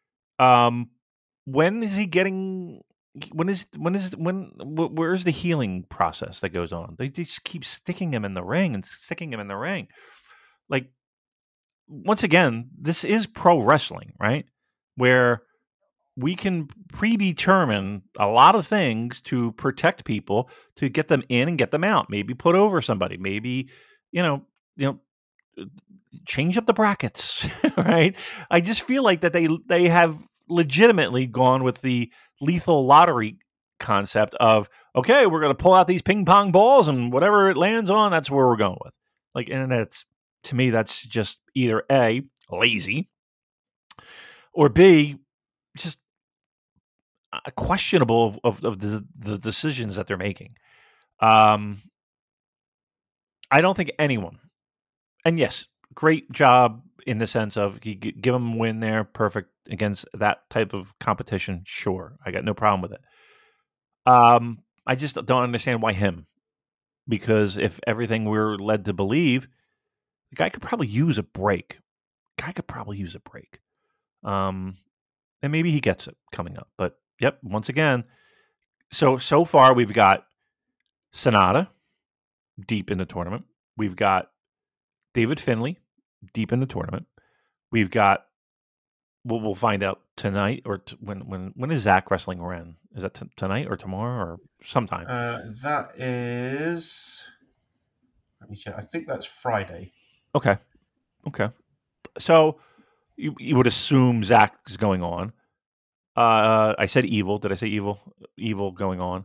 When is he getting? Where's the healing process that goes on? They just keep sticking him in the ring. Like, once again, this is pro wrestling, right? Where we can predetermine a lot of things to protect people, to get them in and get them out. Maybe put over somebody. Maybe, change up the brackets, right? I just feel like that they have legitimately gone with the lethal lottery concept of, okay, we're going to pull out these ping pong balls and whatever it lands on, that's where we're going with. Like, and to me, that's just either A, lazy, or B, just questionable of the decisions that they're making. I don't think anyone, and yes, great job in the sense of you give them a win there, perfect against that type of competition. Sure, I got no problem with it. I just don't understand why him, because if everything we're led to believe, the guy could probably use a break. And maybe he gets it coming up. But yep, once again, so far we've got Sanada deep in the tournament. We've got David Finlay deep in the tournament. We've got, we'll find out tonight or when is Zach wrestling Ren? Is that tonight or tomorrow or sometime? That is, let me check. I think that's Friday. Okay. So you would assume Zach is going on. I said Evil. Did I say Evil? Evil going on.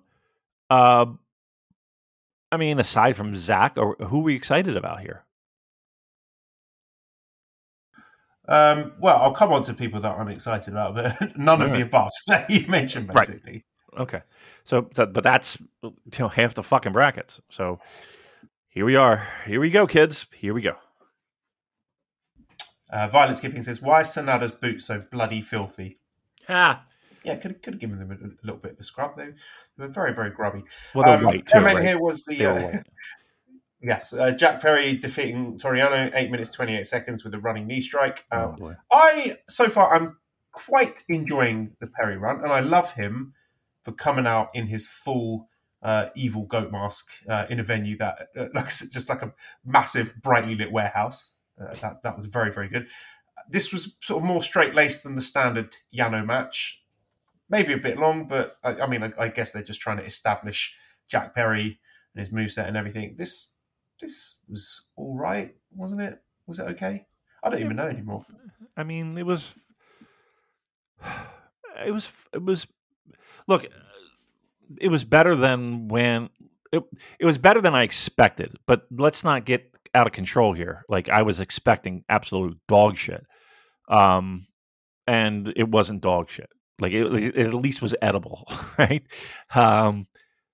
I mean, aside from Zach, or who are we excited about here? Well, I'll come on to people that I'm excited about, but none of the above that you mentioned, basically. Right. Okay. But that's half the fucking brackets. So here we are. Here we go, kids. Here we go. Violent Skipping says, "Why is Sanada's boots so bloody filthy?" Ha! Yeah, could have given them a little bit of a scrub. They were very, very grubby. Well, they're white too, right? Here was the yes, Jack Perry defeating Toriano 8 minutes 28 seconds with a running knee strike. So far I'm quite enjoying the Perry run, and I love him for coming out in his full evil goat mask in a venue that looks just like a massive, brightly lit warehouse. That was very, very good. This was sort of more straight-laced than the standard Yano match. Maybe a bit long, but I guess they're just trying to establish Jack Perry and his moveset and everything. This was all right, wasn't it? Was it okay? I don't even know anymore. I mean, it was. Look, it was better than when it was better than I expected. But let's not get out of control here. Like, I was expecting absolute dog shit, and it wasn't dog shit. Like, it at least was edible, right? I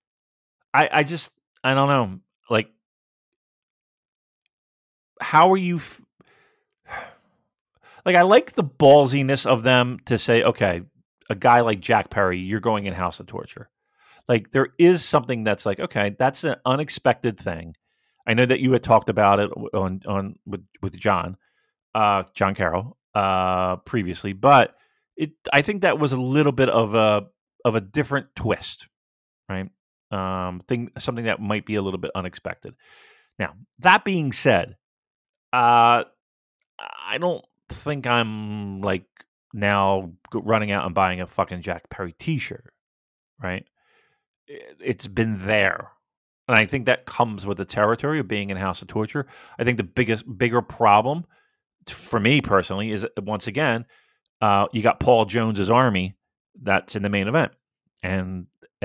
don't know. Like, how are you? Like, I like the ballsiness of them to say, okay, a guy like Jack Perry, you're going in House of Torture. Like, there is something that's like, okay, that's an unexpected thing. I know that you had talked about it with John Carroll previously, but I think that was a little bit of a a different twist, right? Something that might be a little bit unexpected. Now, that being said, I don't think I'm like now running out and buying a fucking Jack Perry T-shirt, right? It's been there. And I think that comes with the territory of being in House of Torture. I think the bigger problem for me personally is, once again, you got Paul Jones's army that's in the main event, and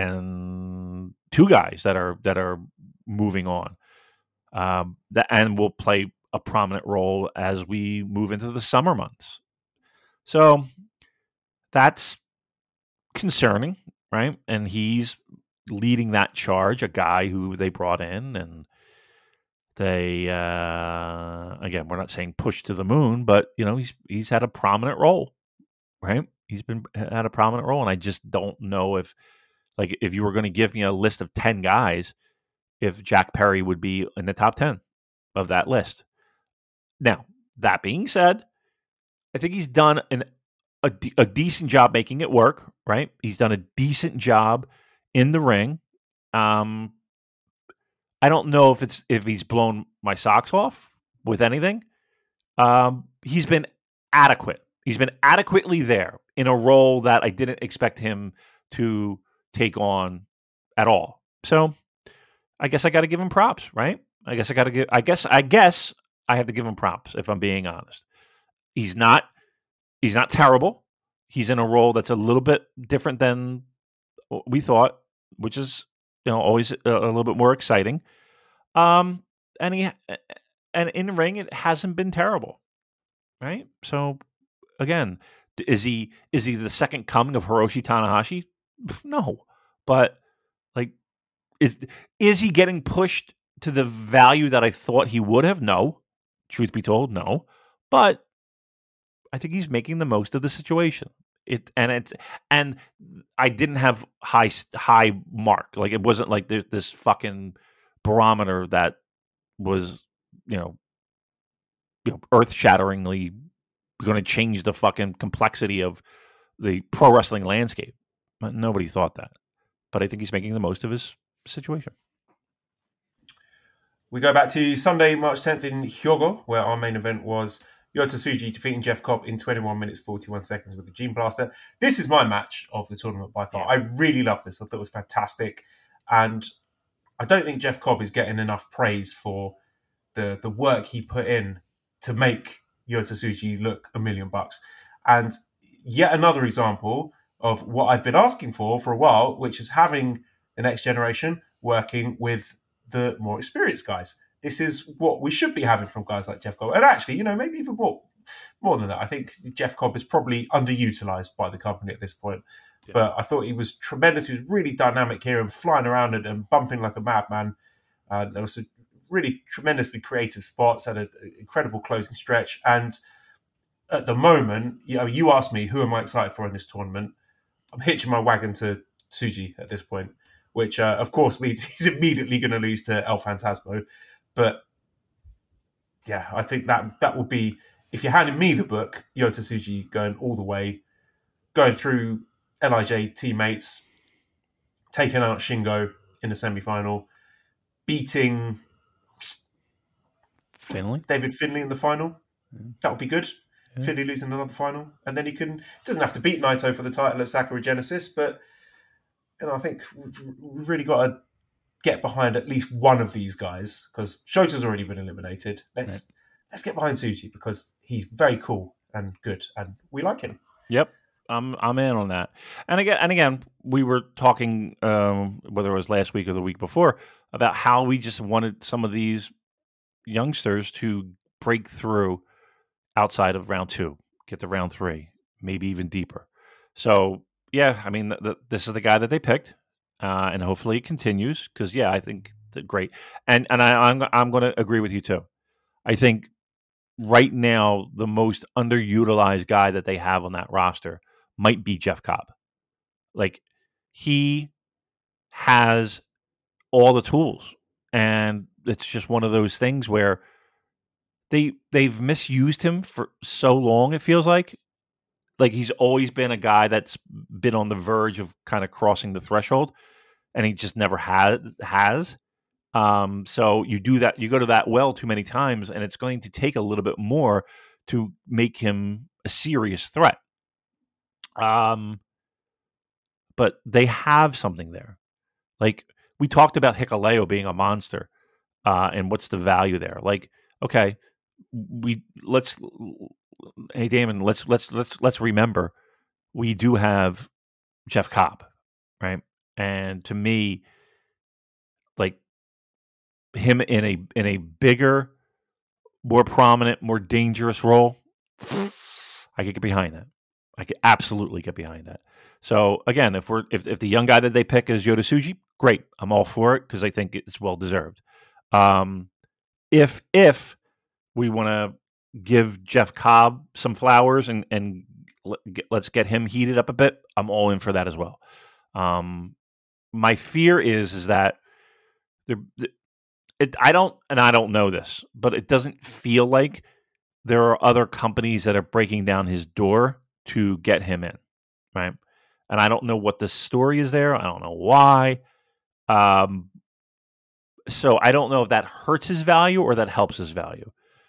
two guys that are moving on, that and will play a prominent role as we move into the summer months. So that's concerning, right? And he's leading that charge, a guy who they brought in, and they again, we're not saying push to the moon, but he's had a prominent role, right? Had a prominent role, and I just don't know if you were going to give me a list of 10 guys, if Jack Perry would be in the top 10 of that list. Now, that being said, I think he's done a decent job making it work, right? He's done a decent job in the ring. I don't know if he's blown my socks off with anything. He's been adequate. He's been adequately there in a role that I didn't expect him to take on at all. So I guess I got to give him props, right? I guess I have to give him props, if I'm being honest. He's not terrible. He's in a role that's a little bit different than we thought, which is always a little bit more exciting. And in the ring, it hasn't been terrible, right? So again, is he the second coming of Hiroshi Tanahashi? No, but is he getting pushed to the value that I thought he would have? No, truth be told, no. But I think he's making the most of the situation. And I didn't have high mark. Like, it wasn't like there's this fucking barometer that was earth-shatteringly going to change the fucking complexity of the pro wrestling landscape. Nobody thought that, but I think he's making the most of his situation. We go back to Sunday, March 10th in Hyogo, where our main event was Yota Tsuji defeating Jeff Cobb in 21 minutes 41 seconds with the Gene Blaster. This is my match of the tournament by far. Yeah. I really love this. I thought it was fantastic, and I don't think Jeff Cobb is getting enough praise for the work he put in to make Yota Tsuji look $1 million. And yet another example of what I've been asking for a while, which is having the next generation working with the more experienced guys. This is what we should be having from guys like Jeff Cobb. And actually, maybe even more than that. I think Jeff Cobb is probably underutilized by the company at this point. Yeah. But I thought he was tremendous. He was really dynamic here and flying around and bumping like a madman. There was some really tremendously creative spots, had an incredible closing stretch. And at the moment, you asked me, who am I excited for in this tournament? I'm hitching my wagon to Tsuji at this point, which, of course, means he's immediately going to lose to El Phantasmo. But, yeah, I think that would be, if you're handing me the book, Yota Tsuji going all the way, going through LIJ teammates, taking out Shingo in the semi-final, beating David Finlay in the final. That would be good. Yeah. Finlay losing another final. And then he doesn't have to beat Naito for the title at Sakura Genesis, but I think we've really got to get behind at least one of these guys, because Shota's already been eliminated. Let's get behind Tsuji, because he's very cool and good, and we like him. Yep, I'm in on that. And again, we were talking whether it was last week or the week before about how we just wanted some of these youngsters to break through outside of round 2, get to round 3, maybe even deeper. So yeah, I mean, this is the guy that they picked, and hopefully it continues, because I think they're great. And I'm going to agree with you too. I think right now the most underutilized guy that they have on that roster might be Jeff Cobb. Like, he has all the tools, and it's just one of those things where they've misused him for so long, it feels like, like he's always been a guy that's been on the verge of kind of crossing the threshold, and he just never has. So you do that, you go to that well too many times, and it's going to take a little bit more to make him a serious threat. But they have something there. Like we talked about Hikuleo being a monster, and what's the value there? Like, okay, hey Damon, let's remember we do have Jeff Cobb, right? And to me, like him in a bigger, more prominent, more dangerous role, I could get behind that. I could absolutely get behind that. So again, if the young guy that they pick is Yota Tsuji, great. I'm all for it because I think it's well deserved. If we want to give Jeff Cobb some flowers and let's get him heated up a bit, I'm all in for that as well. My fear is that I don't know this, but it doesn't feel like there are other companies that are breaking down his door to get him in, right? And I don't know what the story is there. I don't know why. So I don't know if that hurts his value or that helps his value.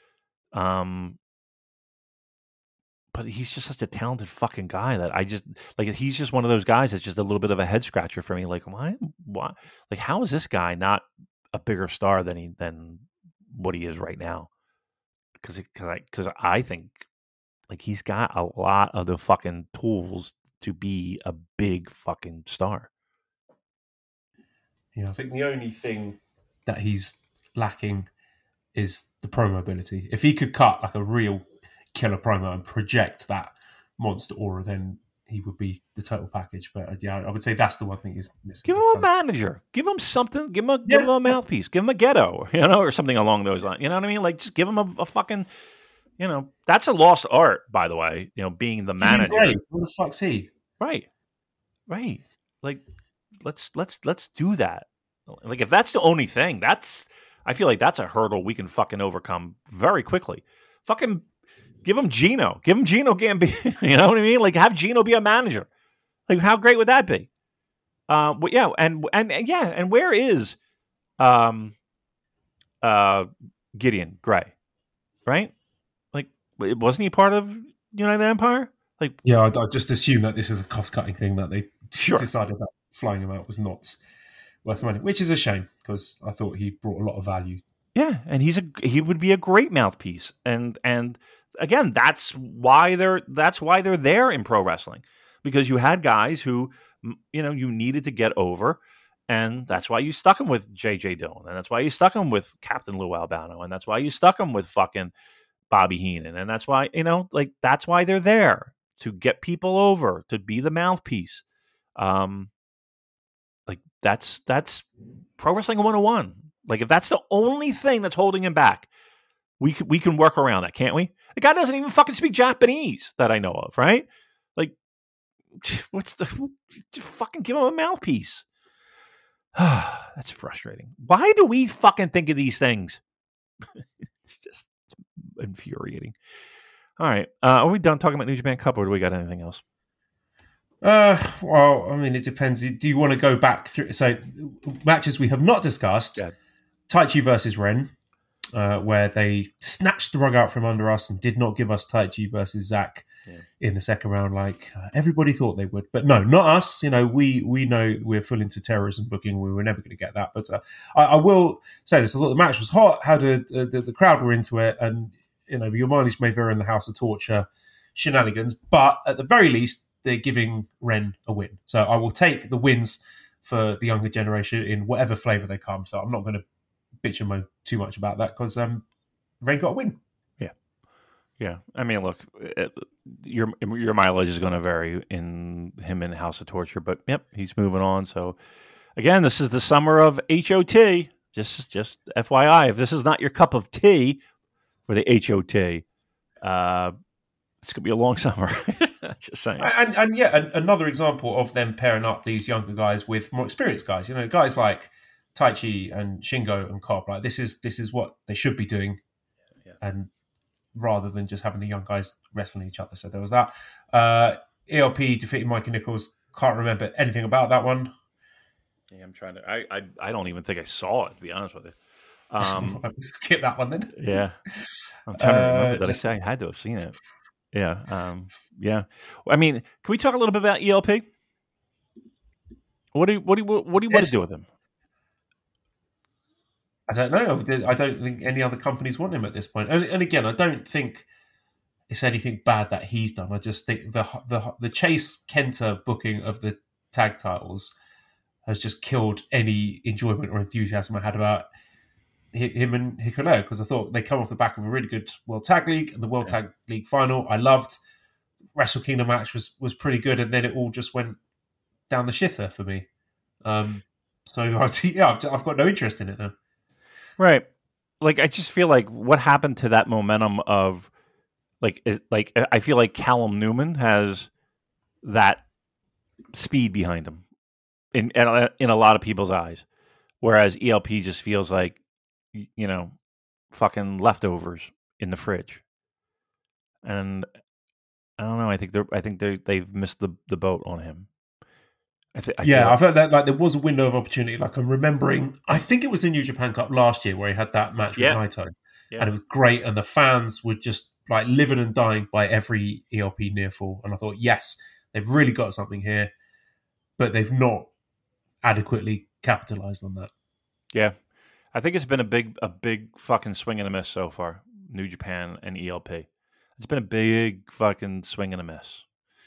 But he's just such a talented fucking guy that I just like. He's just one of those guys that's just a little bit of a head scratcher for me. Like, why? Like, how is this guy not a bigger star than what he is right now? Because I think like he's got a lot of the fucking tools to be a big fucking star. Yeah, I think the only thing that he's lacking is the promo ability. If he could cut like a real killer promo and project that monster aura, then he would be the total package. But yeah, I would say that's the one thing he's missing. Give him a manager. Give him something. Give him a mouthpiece. Give him a ghetto, or something along those lines. You know what I mean? Like, just give him a fucking, that's a lost art, by the way. Being the manager. Great. What the fuck's he? Right. Like, let's do that. Like, if that's the only thing, I feel like that's a hurdle we can fucking overcome very quickly. Fucking give him Gino. Give him Gino Gambino. You know what I mean? Like, have Gino be a manager. Like, how great would that be? But yeah, and where is Gideon Gray? Right? Like, wasn't he part of United Empire? Like, yeah, I just assume that this is a cost-cutting thing that they decided that flying him out was not worth money, which is a shame because I thought he brought a lot of value. Yeah, and he would be a great mouthpiece, and again, that's why they're there in pro wrestling, because you had guys who you needed to get over, and that's why you stuck him with J.J. Dillon, and that's why you stuck him with Captain Lou Albano, and that's why you stuck him with fucking Bobby Heenan, and that's why that's why they're there, to get people over, to be the mouthpiece. Like that's pro wrestling 101. Like, if that's the only thing that's holding him back, we can work around that, can't we? The guy doesn't even fucking speak Japanese that I know of, right? Like, just fucking give him a mouthpiece. That's frustrating. Why do we fucking think of these things? It's just infuriating. All right. Are we done talking about New Japan Cup, or do we got anything else? Well, I mean, it depends. Do you want to go back through? So, matches we have not discussed. Yeah. Taichi versus Ren, where they snatched the rug out from under us and did not give us Taichi versus Zack in the second round like everybody thought they would. But no, not us. We know we're full into terrorism booking. We were never going to get that. But I will say this. I thought the match was hot. How the crowd were into it. And, your mileage may vary in the House of Torture shenanigans. But at the very least, they're giving Ren a win. So I will take the wins for the younger generation in whatever flavour they come. So I'm not going to bitch and moan too much about that because Ren got a win. Yeah. I mean, look, your mileage is going to vary in him in House of Torture, but yep, he's moving on. So again, this is the summer of HOT. Just FYI, if this is not your cup of tea for the HOT, it's going to be a long summer. Just saying. And another example of them pairing up these younger guys with more experienced guys. Guys like Taichi and Shingo and Cobb. Like, this is what they should be doing. Yeah. And rather than just having the young guys wrestling each other. So there was that. ELP defeating Mikey Nichols. Can't remember anything about that one. Yeah, I'm trying to. I don't even think I saw it, to be honest with you. Skip that one then. Yeah, I'm trying to remember that I said I had to have seen it. Yeah, yeah. I mean, can we talk a little bit about ELP? What do you want to do with him? I don't know. I don't think any other companies want him at this point. And again, I don't think it's anything bad that he's done. I just think the Chase Kenta booking of the tag titles has just killed any enjoyment or enthusiasm I had about him and Hikuleo, because I thought they come off the back of a really good World Tag League and the World Tag League final. I loved Wrestle Kingdom match was pretty good, and then it all just went down the shitter for me. So I've got no interest in it now. Right. Like, I just feel like what happened to that momentum of I feel like Callum Newman has that speed behind him in a lot of people's eyes, whereas ELP just feels like, you know, fucking leftovers in the fridge. And I don't know. I think they've missed the boat on him. I felt that like there was a window of opportunity. Like, I'm remembering, I think it was the New Japan Cup last year where he had that match with Naito, and it was great. And the fans were just like living and dying by every ELP near fall. And I thought, yes, they've really got something here, but they've not adequately capitalized on that. Yeah, I think it's been a big fucking swing and a miss so far. New Japan and ELP. It's been a big fucking swing and a miss.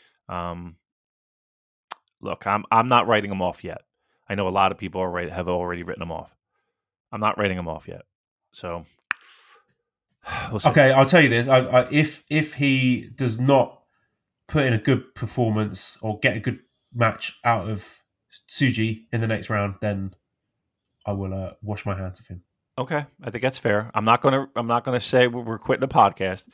Look, I'm not writing them off yet. I know a lot of people have already written them off. I'm not writing them off yet. So, we'll see. Okay, I'll tell you this: if he does not put in a good performance or get a good match out of Tsuji in the next round, then I will wash my hands of him. Okay, I think that's fair. I'm not gonna say we're quitting the podcast.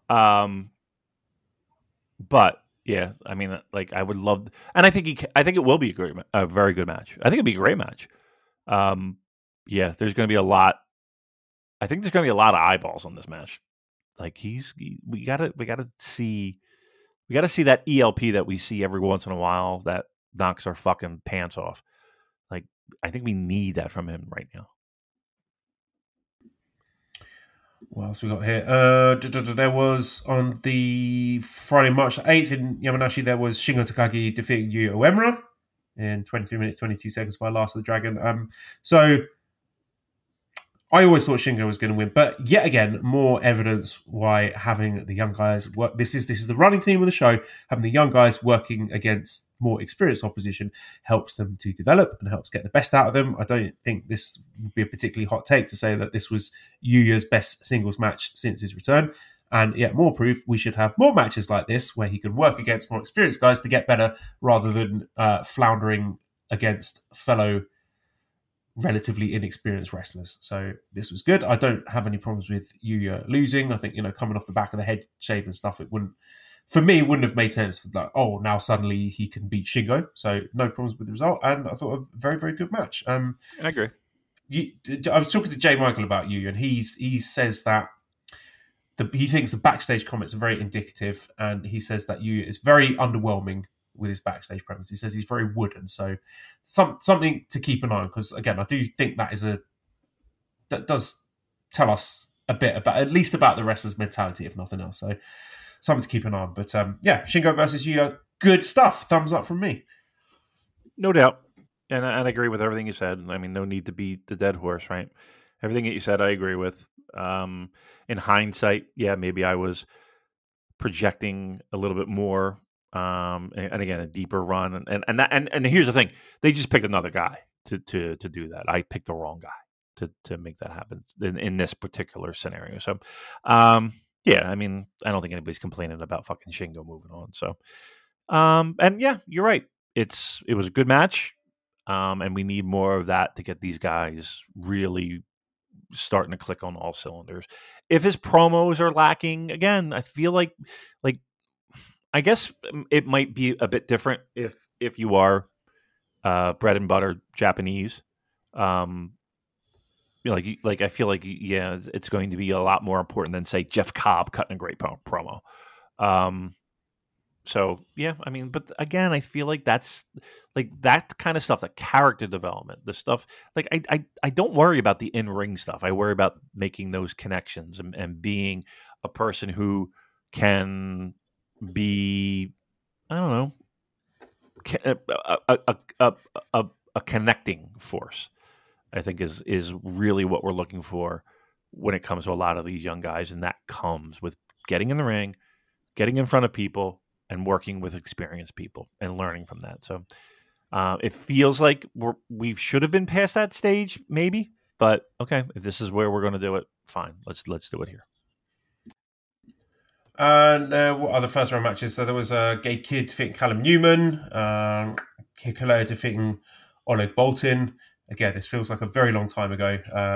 But yeah, I mean, like, I would love, and I think it will be a very good match. I think it'd be a great match. Yeah, there's going to be a lot. I think there's going to be a lot of eyeballs on this match. Like, we gotta see that ELP that we see every once in a while that knocks our fucking pants off. Like, I think we need that from him right now. What else we got here? There was on the Friday, March 8th in Yamanashi, there was Shingo Takagi defeating Yuya Uemura in 23 minutes, 22 seconds by Last of the Dragon. So I always thought Shingo was going to win, but yet again, more evidence why having the young guys work. This is the running theme of the show. Having the young guys working against more experienced opposition helps them to develop and helps get the best out of them. I don't think this would be a particularly hot take to say that this was Yuya's best singles match since his return. And yet more proof we should have more matches like this where he can work against more experienced guys to get better rather than floundering against fellow relatively inexperienced wrestlers. So this was good. I don't have any problems with Yuya losing. I think, coming off the back of the head shave and stuff, it wouldn't have made sense for like, oh, now suddenly he can beat Shingo. So no problems with the result. And I thought a very, very good match. I agree. I was talking to Jay Michael about Yuya, and he says that he thinks the backstage comments are very indicative, and he says that Yuya is very underwhelming with his backstage presence. He says he's very wooden, so something to keep an eye on, because again, I do think that does tell us a bit about, at least about the wrestler's mentality, if nothing else. So something to keep an eye on. But Shingo versus Yuya, good stuff. Thumbs up from me. No doubt, and I agree with everything you said. I mean, no need to beat the dead horse, right? Everything that you said, I agree with. In hindsight, yeah, maybe I was projecting a little bit more. And again, a deeper run, and here's the thing: they just picked another guy to do that. I picked the wrong guy to make that happen in this particular scenario. So, yeah, I mean, I don't think anybody's complaining about fucking Shingo moving on. So, and yeah, you're right. It was a good match, and we need more of that to get these guys really starting to click on all cylinders. If his promos are lacking, again, I feel like. I guess it might be a bit different if you are bread and butter Japanese. I feel like it's going to be a lot more important than say Jeff Cobb cutting a great promo. So yeah, I mean, but again, I feel like that's like that kind of stuff, the character development, the stuff like I don't worry about the in-ring stuff. I worry about making those connections and being a person who can be, I don't know, a connecting force. I think is really what we're looking for when it comes to a lot of these young guys, and that comes with getting in the ring, getting in front of people, and working with experienced people and learning from that. So it feels like we should have been past that stage, maybe. But okay, if this is where we're going to do it, fine. Let's do it here. And what are the first round matches? So there was Gabe Kidd defeating Callum Newman, Hikuleo defeating Oleg Boltin. Again, this feels like a very long time ago.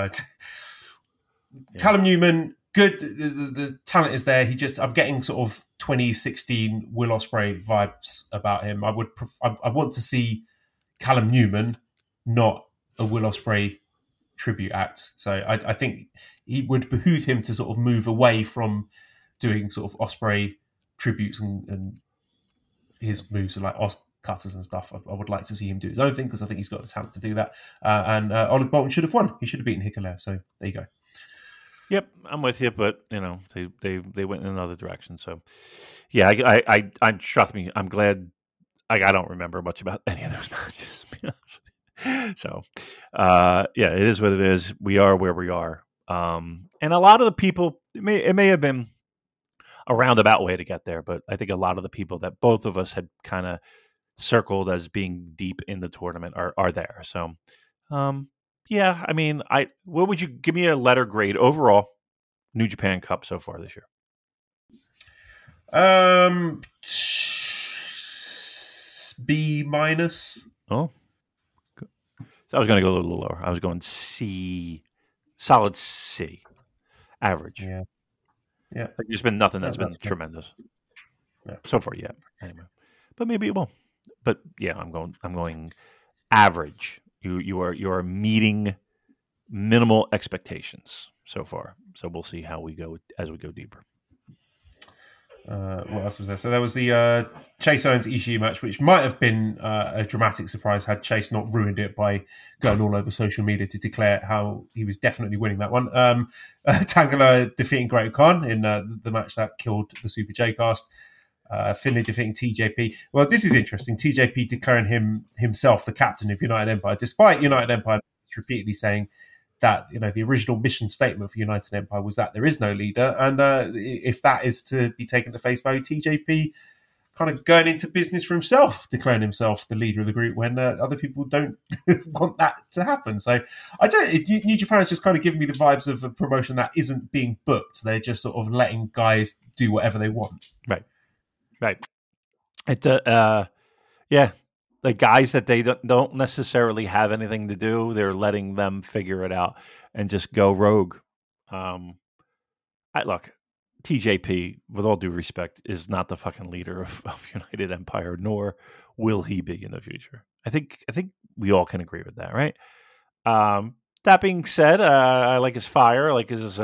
Callum Newman, good. The talent is there. I'm getting sort of 2016 Will Ospreay vibes about him. I want to see Callum Newman, not a Will Ospreay tribute act. So I think it would behoove him to sort of move away from doing sort of Ospreay tributes and his moves are like cutters and stuff. I would like to see him do his own thing because I think he's got the talent to do that. And Oleg Boltin should have won. He should have beaten Hikuleo. So there you go. Yep, I'm with you, but they went in another direction. So yeah, I trust me. I'm glad. I don't remember much about any of those matches. So yeah, it is what it is. We are where we are. And a lot of the people, it may have been a roundabout way to get there, but I think a lot of the people that both of us had kind of circled as being deep in the tournament are there. So, yeah, I mean, what would you give me a letter grade overall New Japan Cup so far this year? B-. Oh, so I was going to go a little lower. I was going C, solid C, average. Yeah. Like, there's been nothing that's been tremendous so far yet. Anyway, but maybe it will. But yeah, I'm going average. You are meeting minimal expectations so far. So we'll see how we go as we go deeper. What else was there? So there was the Chase Owens Ishii match, which might have been a dramatic surprise had Chase not ruined it by going all over social media to declare how he was definitely winning that one. Tanga Loa defeating Great Khan in the match that killed the Super J-Cast. Finlay defeating TJP. Well, this is interesting. TJP declaring himself the captain of United Empire, despite United Empire repeatedly saying that the original mission statement for United Empire was that there is no leader, and if that is to be taken to face value, TJP kind of going into business for himself, declaring himself the leader of the group when other people don't want that to happen. So New Japan is just kind of giving me the vibes of a promotion that isn't being booked. They're just sort of letting guys do whatever they want. Right. Yeah. The guys that they don't necessarily have anything to do, they're letting them figure it out and just go rogue. Look, TJP, with all due respect, is not the fucking leader of United Empire, nor will he be in the future. I think we all can agree with that, right? That being said, I like his fire, I like his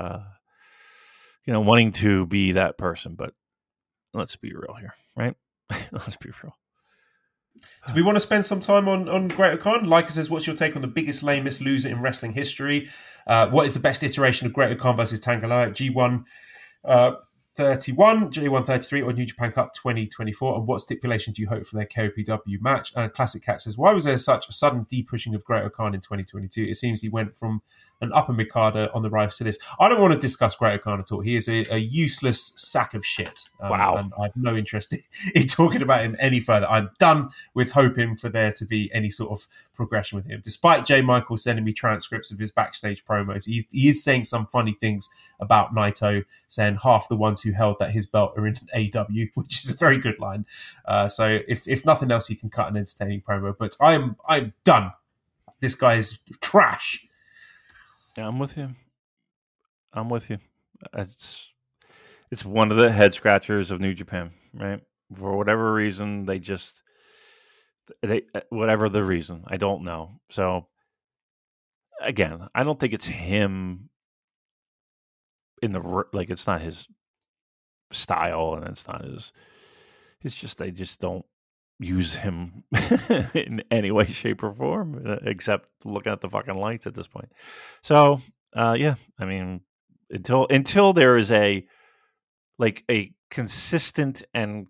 wanting to be that person, but let's be real here, right? Let's be real. Do we want to spend some time on Great Khan? Leica says, what's your take on the biggest, lamest loser in wrestling history? What is the best iteration of Great Khan versus Tanga Loa at G1 31, J1 33, or New Japan Cup 2024? And what stipulation do you hope for their KOPW match? Classic Cat says, why was there such a sudden de-pushing of Great Khan in 2022? It seems he went from an upper mid-carder on the rise to this. I don't want to discuss Great Khan at all. He is a useless sack of shit. Wow. And I have no interest in talking about him any further. I'm done with hoping for there to be any sort of progression with him. Despite J. Michael sending me transcripts of his backstage promos, he is saying some funny things about Naito, saying half the ones who held that his belt are in AW, which is a very good line. So if nothing else, he can cut an entertaining promo. But I'm done. This guy is trash. Yeah, I'm with you. It's one of the head scratchers of New Japan, right? For whatever reason, whatever the reason, I don't know. So again, I don't think it's him in the like. It's not his style, and it's not his. It's just they just don't use him in any way, shape, or form, except looking at the fucking lights at this point. So, yeah, I mean, until there is a consistent and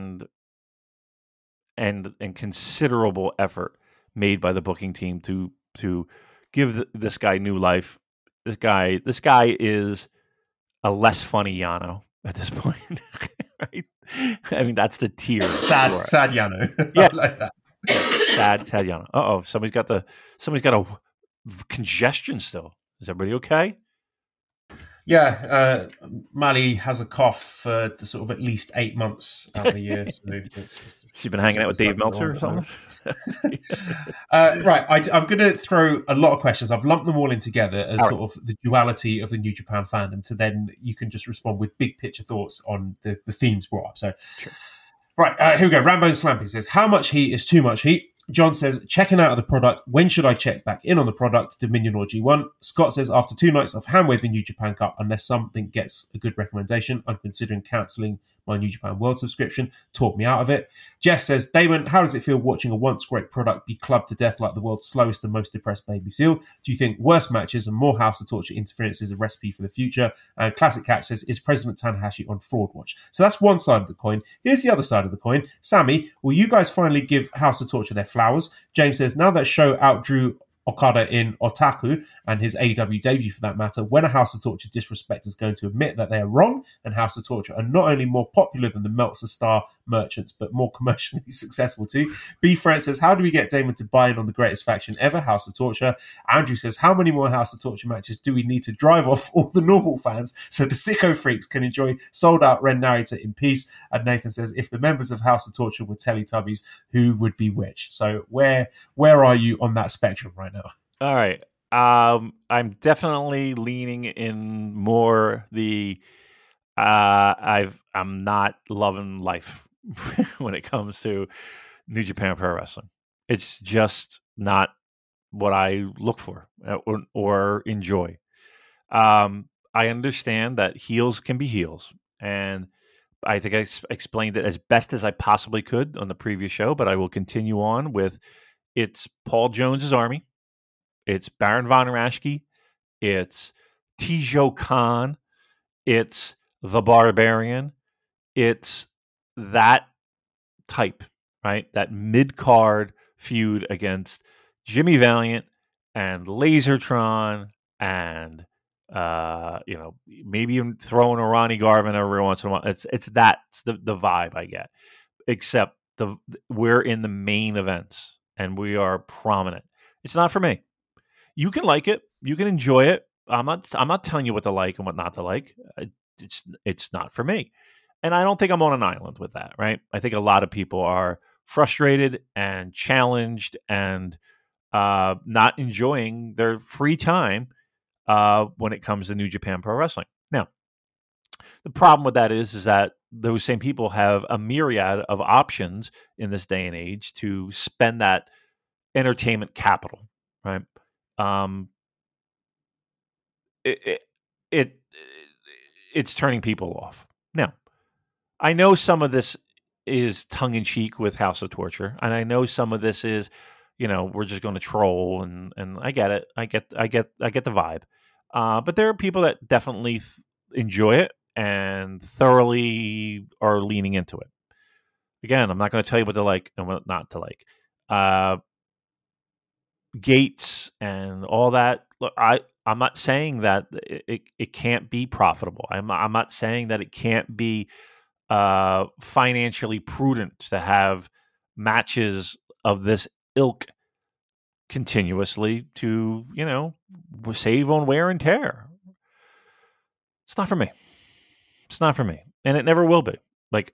considerable effort made by the booking team to give this guy new life. This guy is a less funny Yano at this point, right? I mean, that's the tier. Sad Yano. Yeah, I like that. Sad Yano. Uh-oh, somebody's got a congestion still. Is everybody okay? Yeah, Mally has a cough for sort of at least 8 months out of the year. So She's been hanging out with Dave Meltzer or something? Right, I'm going to throw a lot of questions. I've lumped them all in together as sort of the duality of the New Japan fandom, to then you can just respond with big picture thoughts on the themes brought up. So, sure. Right, here we go. Rambo Slampy says, how much heat is too much heat? John says, checking out of the product. When should I check back in on the product? Dominion or G1? Scott says, after 2 nights of hand waving New Japan Cup, unless something gets a good recommendation, I'm considering cancelling my New Japan World subscription. Talk me out of it. Jeff says, Damon, how does it feel watching a once great product be clubbed to death like the world's slowest and most depressed baby seal? Do you think worse matches and more House of Torture interference is a recipe for the future? And Classic Cat says, is President Tanahashi on fraud watch? So that's one side of the coin. Here's the other side of the coin. Sammy, will you guys finally give House of Torture their flowers? James says, now that show outdrew Okada in Otaku and his AEW debut for that matter, when a House of Torture disrespector is going to admit that they are wrong and House of Torture are not only more popular than the Meltzer Star merchants, but more commercially successful too? B. Frank says, how do we get Damon to buy in on the greatest faction ever, House of Torture? Andrew says, how many more House of Torture matches do we need to drive off all the normal fans so the sicko freaks can enjoy sold out Ren Narita in peace? And Nathan says, if the members of House of Torture were Teletubbies, who would be which? So where are you on that spectrum right now? All right. I'm definitely leaning in more the I'm not loving life when it comes to New Japan Pro Wrestling. It's just not what I look for or enjoy. I understand that heels can be heels, and I think I explained it as best as I possibly could on the previous show, but I will continue on with it's Paul Jones's Army. It's Baron Von Raschke. It's Tijo Khan. It's the Barbarian. It's that type, right? That mid-card feud against Jimmy Valiant and Lasertron and, maybe even throwing a Ronnie Garvin every once in a while. It's that's the vibe I get, except we're in the main events and we are prominent. It's not for me. You can like it. You can enjoy it. I'm not telling you what to like and what not to like. It's not for me. And I don't think I'm on an island with that, right? I think a lot of people are frustrated and challenged and not enjoying their free time when it comes to New Japan Pro Wrestling. Now, the problem with that is that those same people have a myriad of options in this day and age to spend that entertainment capital, right? It's turning people off. Now, I know some of this is tongue in cheek with House of Torture, and I know some of this is, we're just going to troll, and I get it. I get the vibe. But there are people that definitely enjoy it and thoroughly are leaning into it. Again, I'm not going to tell you what to like and what not to like. Gates and all that. Look, I'm not saying that it can't be profitable. I'm not saying that it can't be financially prudent to have matches of this ilk continuously to, save on wear and tear. It's not for me. It's not for me. And it never will be. Like,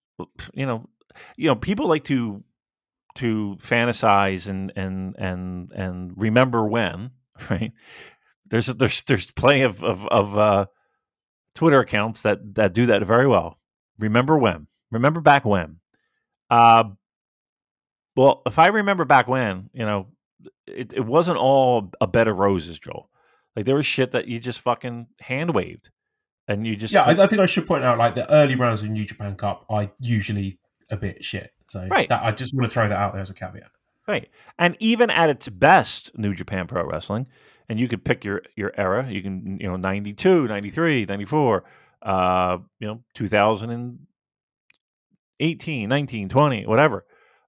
people like to fantasize and remember when, right? There's plenty of Twitter accounts that do that very well. Remember when? Remember back when? Well, if I remember back when, it wasn't all a bed of roses, Joel. Like there was shit that you just fucking hand waved, and you just I think I should point out like the early rounds of New Japan Cup are usually a bit shit. So that, I just want to throw that out there as a caveat. Right. And even at its best, New Japan Pro Wrestling, and you could pick your era, you can, 92, 93, 94, 2018, 19, 20, whatever.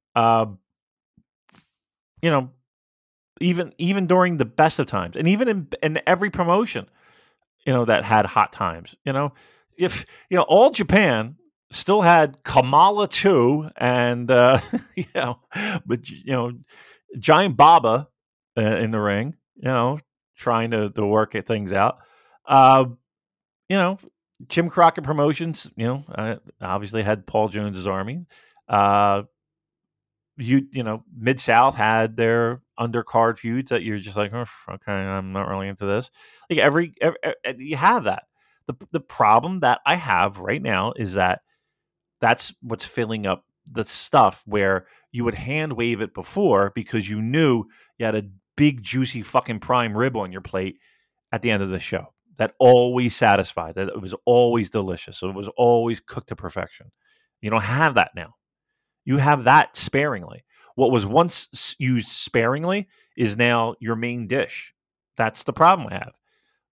Even during the best of times, and even in every promotion, that had hot times, if, All Japan still had Kamala 2 and, Giant Baba in the ring, trying to work things out. Jim Crockett Promotions, obviously had Paul Jones's Army. Mid-South had their undercard feuds that you're just like, oh, okay, I'm not really into this. Like every you have that. The problem that I have right now is that that's what's filling up the stuff where you would hand wave it before because you knew you had a big, juicy fucking prime rib on your plate at the end of the show. That always satisfied, that it was always delicious. So it was always cooked to perfection. You don't have that now. You have that sparingly. What was once used sparingly is now your main dish. That's the problem I have.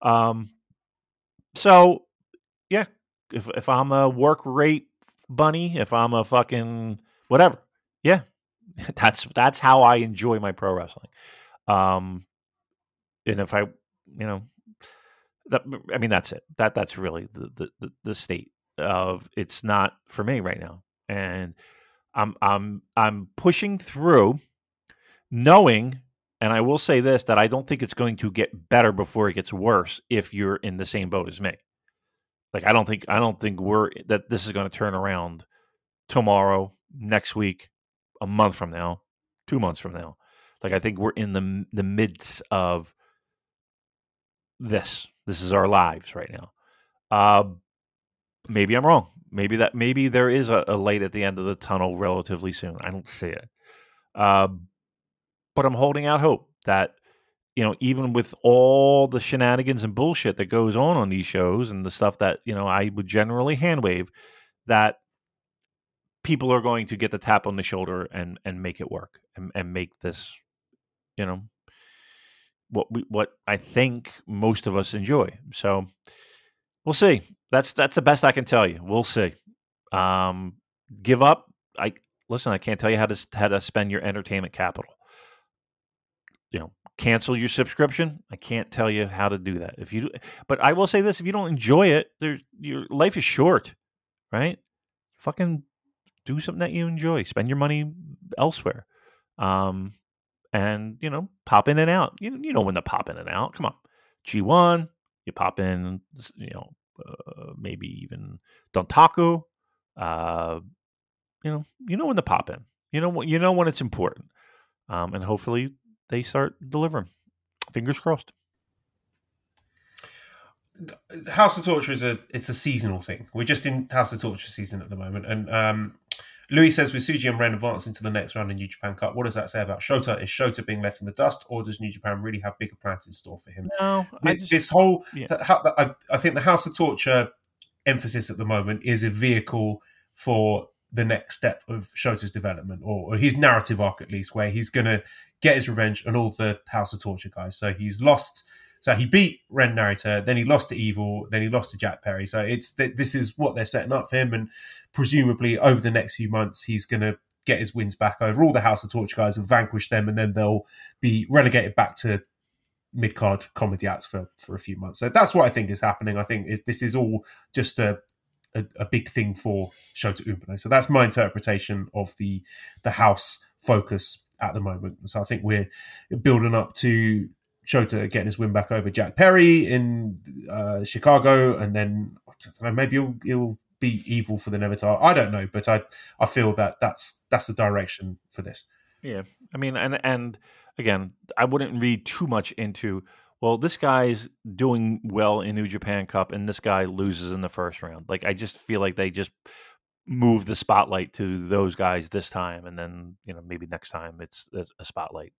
So, yeah, if I'm a work rate bunny, if I'm a fucking whatever, yeah, that's how I enjoy my pro wrestling. And if I, that's it. That's really the state of it's not for me right now, and I'm pushing through, knowing, and I will say this, that I don't think it's going to get better before it gets worse if you're in the same boat as me. Like I don't think that this is going to turn around tomorrow, next week, a month from now, 2 months from now. Like I think we're in the midst of this. This is our lives right now. Maybe I'm wrong. Maybe there is a light at the end of the tunnel relatively soon. I don't see it. But I'm holding out hope that, even with all the shenanigans and bullshit that goes on these shows and the stuff that, I would generally hand wave, that people are going to get the tap on the shoulder and make it work and make this, what I think most of us enjoy. So we'll see. That's the best I can tell you. We'll see. Give up. I can't tell you how to spend your entertainment capital. Cancel your subscription. I can't tell you how to do that. But I will say this: if you don't enjoy it, your life is short, right? Fucking do something that you enjoy. Spend your money elsewhere, and pop in and out. You know when to pop in and out. Come on, G1. You pop in. Maybe even Dontaku. You know when to pop in. You know when it's important, and hopefully they start delivering. Fingers crossed. House of Torture it's a seasonal thing. We're just in House of Torture season at the moment, and Louis says with Tsuji and Ren advancing to the next round in New Japan Cup, what does that say about Shota? Is Shota being left in the dust, or does New Japan really have bigger plans in store for him? No, I think the House of Torture emphasis at the moment is a vehicle for the next step of Shota's development, or his narrative arc at least, where he's going to get his revenge on all the House of Torture guys. So he's lost. So he beat Ren Narita, then he lost to Evil, then he lost to Jack Perry. So this is what they're setting up for him, and presumably over the next few months he's going to get his wins back over all the House of Torture guys and vanquish them, and then they'll be relegated back to mid-card comedy acts for a few months. So that's what I think is happening. I think this is all just a big thing for Shota Umino. So that's my interpretation of the house focus at the moment. So I think we're building up to Shota getting his win back over Jack Perry in Chicago, and then I don't know, maybe he'll be Evil for the Nevitar. I don't know, but I feel that's the direction for this. Yeah, I mean, and again, I wouldn't read too much into, well, this guy's doing well in New Japan Cup and this guy loses in the first round. Like, I just feel like they just move the spotlight to those guys this time, and then maybe next time it's a spotlight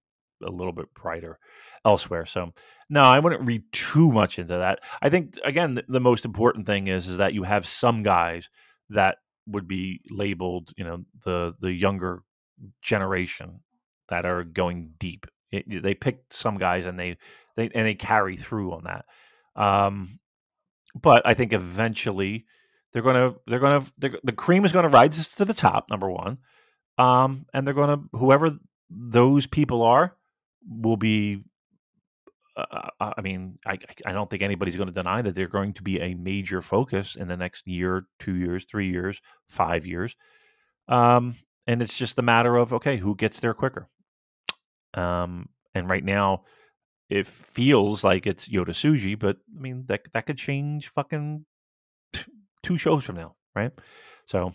a little bit brighter elsewhere. So no, I wouldn't read too much into that. I think again the most important thing is that you have some guys that would be labeled, the younger generation that are going deep. They picked some guys and they carry through on that. But I think eventually the cream is gonna rise to the top, number one. And they're gonna, whoever those people are, will be. I don't think anybody's going to deny that they're going to be a major focus in the next year, 2 years, 3 years, 5 years. And it's just a matter of, okay, who gets there quicker? And right now, it feels like it's Yota Tsuji, but I mean that could change fucking 2 shows from now, right? So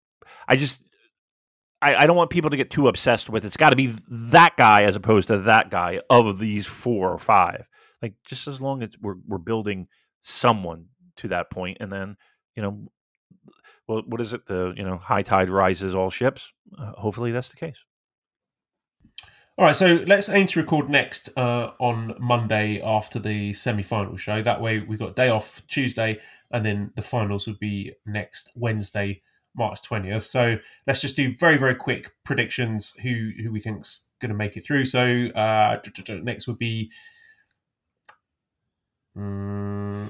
I don't want people to get too obsessed with it's got to be that guy as opposed to that guy of these 4 or 5. Like, just as long as we're building someone to that point, and then well, what is it? The high tide rises all ships. Hopefully that's the case. All right, so let's aim to record next on Monday after the semi-final show. That way we've got day off Tuesday, and then the finals would be next Wednesday, March 20th. So let's just do very, very quick predictions who we think's going to make it through. So next would be where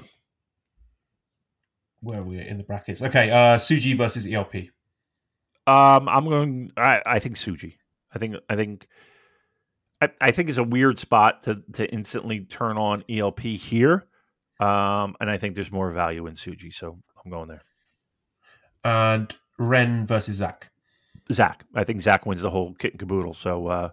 are we in the brackets? Okay, Tsuji versus ELP. I think Tsuji. I think it's a weird spot to instantly turn on ELP here. And I think there's more value in Tsuji, so I'm going there. And Ren versus Zach. Zach. I think Zach wins the whole kit and caboodle. So,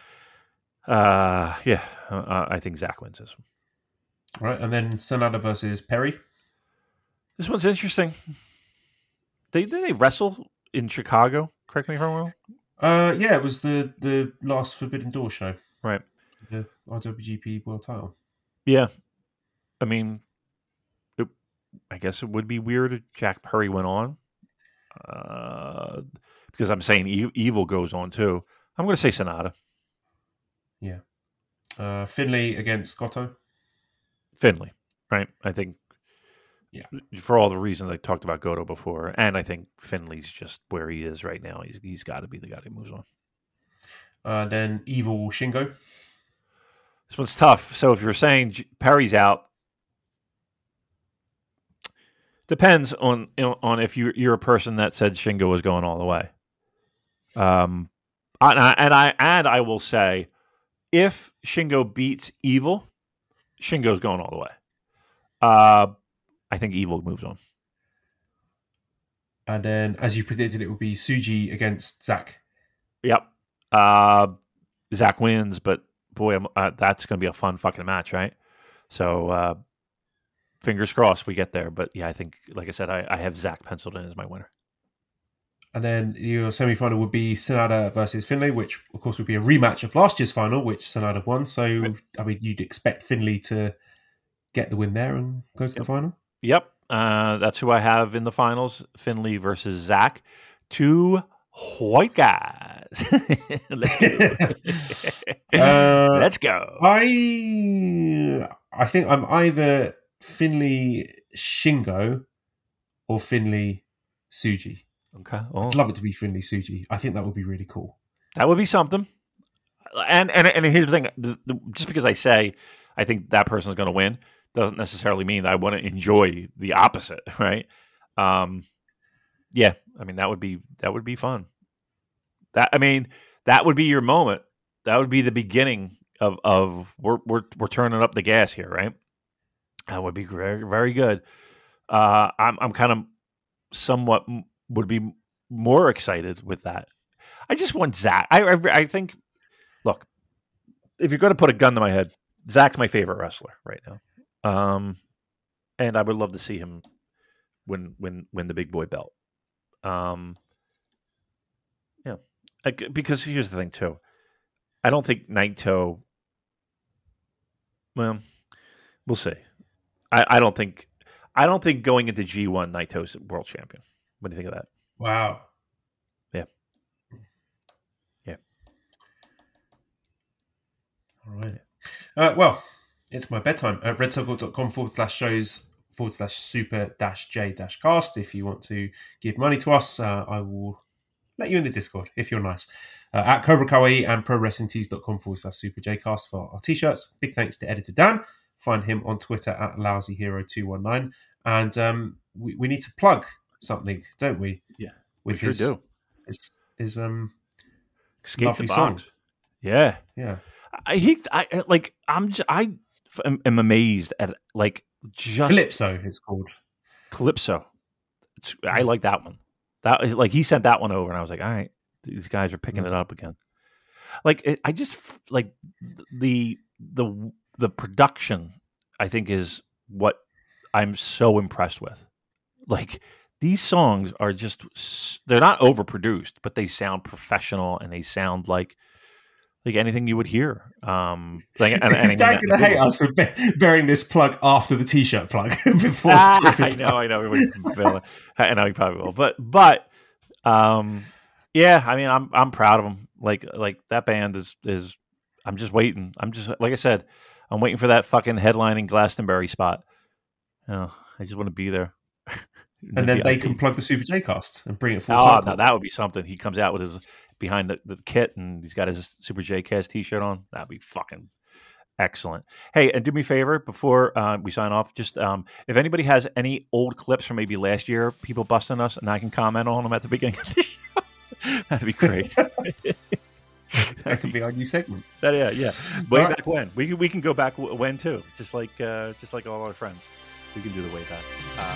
I think Zach wins this one. All right, and then Sanada versus Perry. This one's interesting. Did they wrestle in Chicago? Correct me if I'm wrong. Yeah, it was the last Forbidden Door show. Right. The IWGP World Title. Yeah. I mean, I guess it would be weird if Jack Perry went on. Because I'm saying Evil goes on too. I'm going to say Sanada. Yeah. Finlay against Goto. Finlay, right? I think. Yeah. For all the reasons I talked about Goto before, and I think Finley's just where he is right now. He's got to be the guy that moves on. Then Evil Shingo. This one's tough. So if you're saying Perry's out, depends on if you're a person that said Shingo was going all the way. And I will say, if Shingo beats Evil, Shingo's going all the way. I think Evil moves on. And then, as you predicted, it would be Tsuji against Zach. Yep. Zach wins, but boy, that's going to be a fun fucking match, right? So, fingers crossed we get there. But yeah, I think, like I said, I have Zach penciled in as my winner. And then your semi-final would be Sanada versus Finlay, which, of course, would be a rematch of last year's final, which Sanada won. So, right. I mean, you'd expect Finlay to get the win there and go to the final? Yep. That's who I have in the finals. Finlay versus Zach. 2 white guys. Let's go. I think I'm either Finlay Shingo or Finlay Tsuji. Okay. I'd love it to be Finlay Tsuji. I think that would be really cool. That would be something. And here's the thing. Just because I say I think that person's going to win doesn't necessarily mean that I want to enjoy the opposite, right? Yeah, I mean that would be fun. That would be your moment. That would be the beginning of we're turning up the gas here, right? That would be very, very good. I'm kind of somewhat would be more excited with that. I just want Zach. I think. Look, if you're going to put a gun to my head, Zach's my favorite wrestler right now. And I would love to see him win the big boy belt. Yeah, because here's the thing too. I don't think Naito. Well, we'll see. I don't think going into G1 Naito's world champion. What do you think of that? Wow. Yeah. Yeah. Right. Well, it's my bedtime at redcircle.com/shows/super-j-cast. If you want to give money to us, I will let you in the Discord if you're nice. At Cobra Kawaii and ProWrestlingTees.com/super-j-cast for our t-shirts. Big thanks to editor Dan. Find him on Twitter at LousyHero219. And we need to plug something, don't we? Yeah, with we sure do. His Escape lovely the Box. song. Yeah. Yeah. I am amazed at just Calypso it's called. Calypso. I like that one. That he sent that one over, and I was like, all right, these guys are picking it up again. I just like the production. I think is what I'm so impressed with. These songs are they're not overproduced, but they sound professional and they sound like anything you would hear. Stan gonna hate us for bearing this plug after the t-shirt plug before Twitter. I know. I know he probably will, but yeah. I mean, I'm proud of them. Like that band is. I'm just waiting. I'm just like I said. I'm waiting for that fucking headlining Glastonbury spot. I just want to be there. And then they can plug the Super J Cast and bring it full circle. circle. No, that would be something. He comes out with his behind the kit and he's got his Super J Cast t-shirt on. That'd be fucking excellent. Hey, and do me a favor before we sign off. Just if anybody has any old clips from maybe last year, people busting us, and I can comment on them at the beginning of the show, that'd be great. That could be our new segment. Yeah. Way back when. We can go back when too. Just like all our friends. We can do the way back.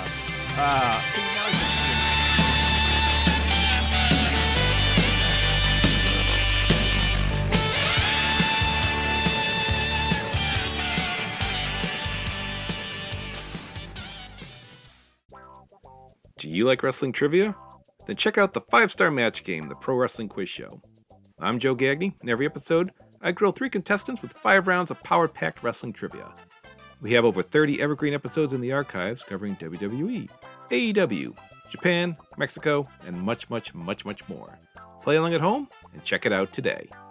Do you like wrestling trivia? Then check out the 5-Star Match Game, the Pro Wrestling Quiz Show. I'm Joe Gagney, and every episode, I grill 3 contestants with 5 rounds of power-packed wrestling trivia. We have over 30 evergreen episodes in the archives covering WWE, AEW, Japan, Mexico, and much, much, much, much more. Play along at home and check it out today.